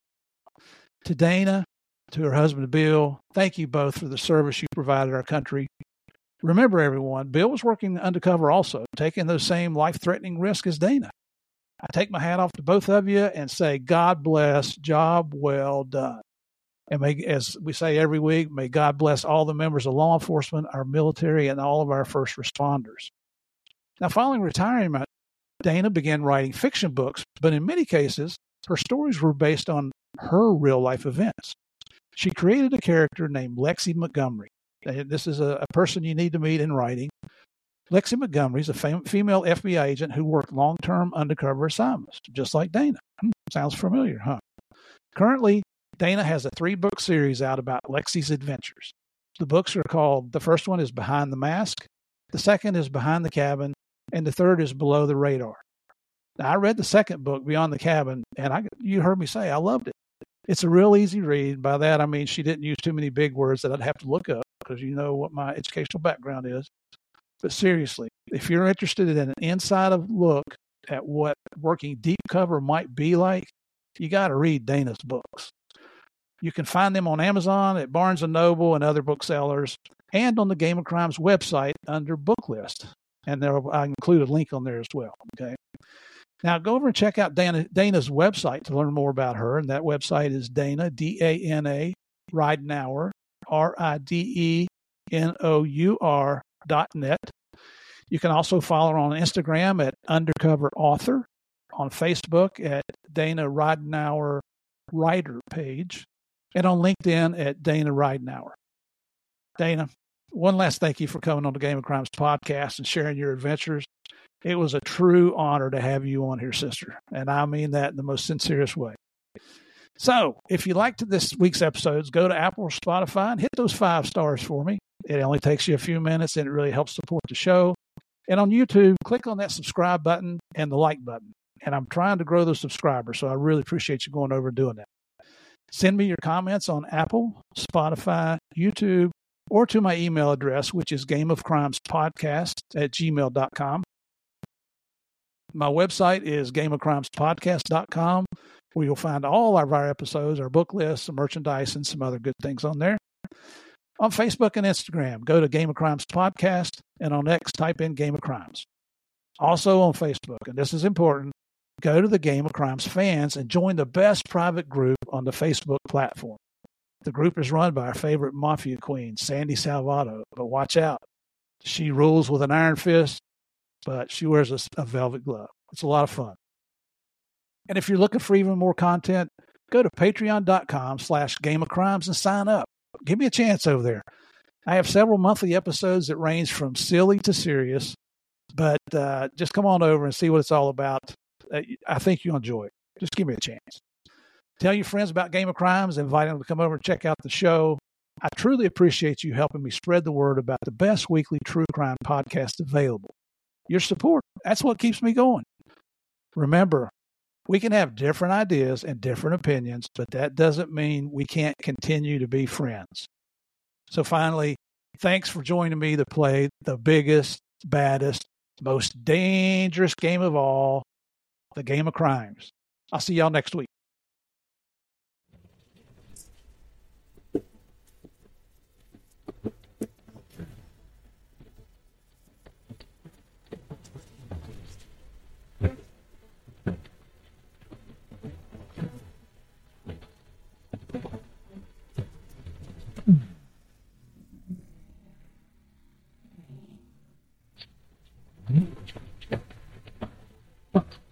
To Dana, to her husband, Bill, thank you both for the service you provided our country. Remember, everyone, Bill was working undercover also, taking those same life-threatening risks as Dana. I take my hat off to both of you and say, God bless, job well done. And may, as we say every week, may God bless all the members of law enforcement, our military, and all of our first responders. Now, following retirement, Dana began writing fiction books, but in many cases, her stories were based on her real-life events. She created a character named Lexi Montgomery. This is a person you need to meet in writing. Lexi Montgomery is a female FBI agent who worked long-term undercover assignments, just like Dana. Sounds familiar, huh? Currently, Dana has a 3-book series out about Lexi's adventures. The books are called, the first one is Behind the Mask, the second is Behind the Cabin, and the third is Below the Radar. Now, I read the second book, Beyond the Cabin, and you heard me say I loved it. It's a real easy read. By that, I mean she didn't use too many big words that I'd have to look up because you know what my educational background is. But seriously, if you're interested in an inside look at what working deep cover might be like, you got to read Dana's books. You can find them on Amazon, at Barnes & Noble, and other booksellers, and on the Game of Crimes website under Book List. And I include a link on there as well. Okay. Now, go over and check out Dana's website to learn more about her. And that website is Dana, D-A-N-A, Ridenour, RIDENOUR.net. You can also follow her on Instagram at Undercover Author, on Facebook at Dana Ridenour Writer page, and on LinkedIn at Dana Ridenour. Dana, one last thank you for coming on the Game of Crimes podcast and sharing your adventures. It was a true honor to have you on here, sister, and I mean that in the most sincerest way. So, if you liked this week's episodes, go to Apple or Spotify and hit those 5 stars for me. It only takes you a few minutes, and it really helps support the show. And on YouTube, click on that subscribe button and the like button. And I'm trying to grow those subscribers, so I really appreciate you going over and doing that. Send me your comments on Apple, Spotify, YouTube, or to my email address, which is gameofcrimespodcast@gmail.com. My website is gameofcrimespodcast.com, where you'll find all of our episodes, our book lists, some merchandise, and some other good things on there. On Facebook and Instagram, go to Game of Crimes Podcast, and on X, type in Game of Crimes. Also on Facebook, and this is important, go to the Game of Crimes fans and join the best private group on the Facebook platform. The group is run by our favorite mafia queen, Sandy Salvato, but watch out. She rules with an iron fist, but she wears a velvet glove. It's a lot of fun. And if you're looking for even more content, go to patreon.com/Game of Crimes and sign up. Give me a chance over there. I have several monthly episodes that range from silly to serious, but just come on over and see what it's all about. I think you'll enjoy it. Just give me a chance. Tell your friends about Game of Crimes, invite them to come over and check out the show. I truly appreciate you helping me spread the word about the best weekly true crime podcast available. Your support, that's what keeps me going. Remember, we can have different ideas and different opinions, but that doesn't mean we can't continue to be friends. So finally, thanks for joining me to play the biggest, baddest, most dangerous game of all, the Game of Crimes. I'll see y'all next week. What?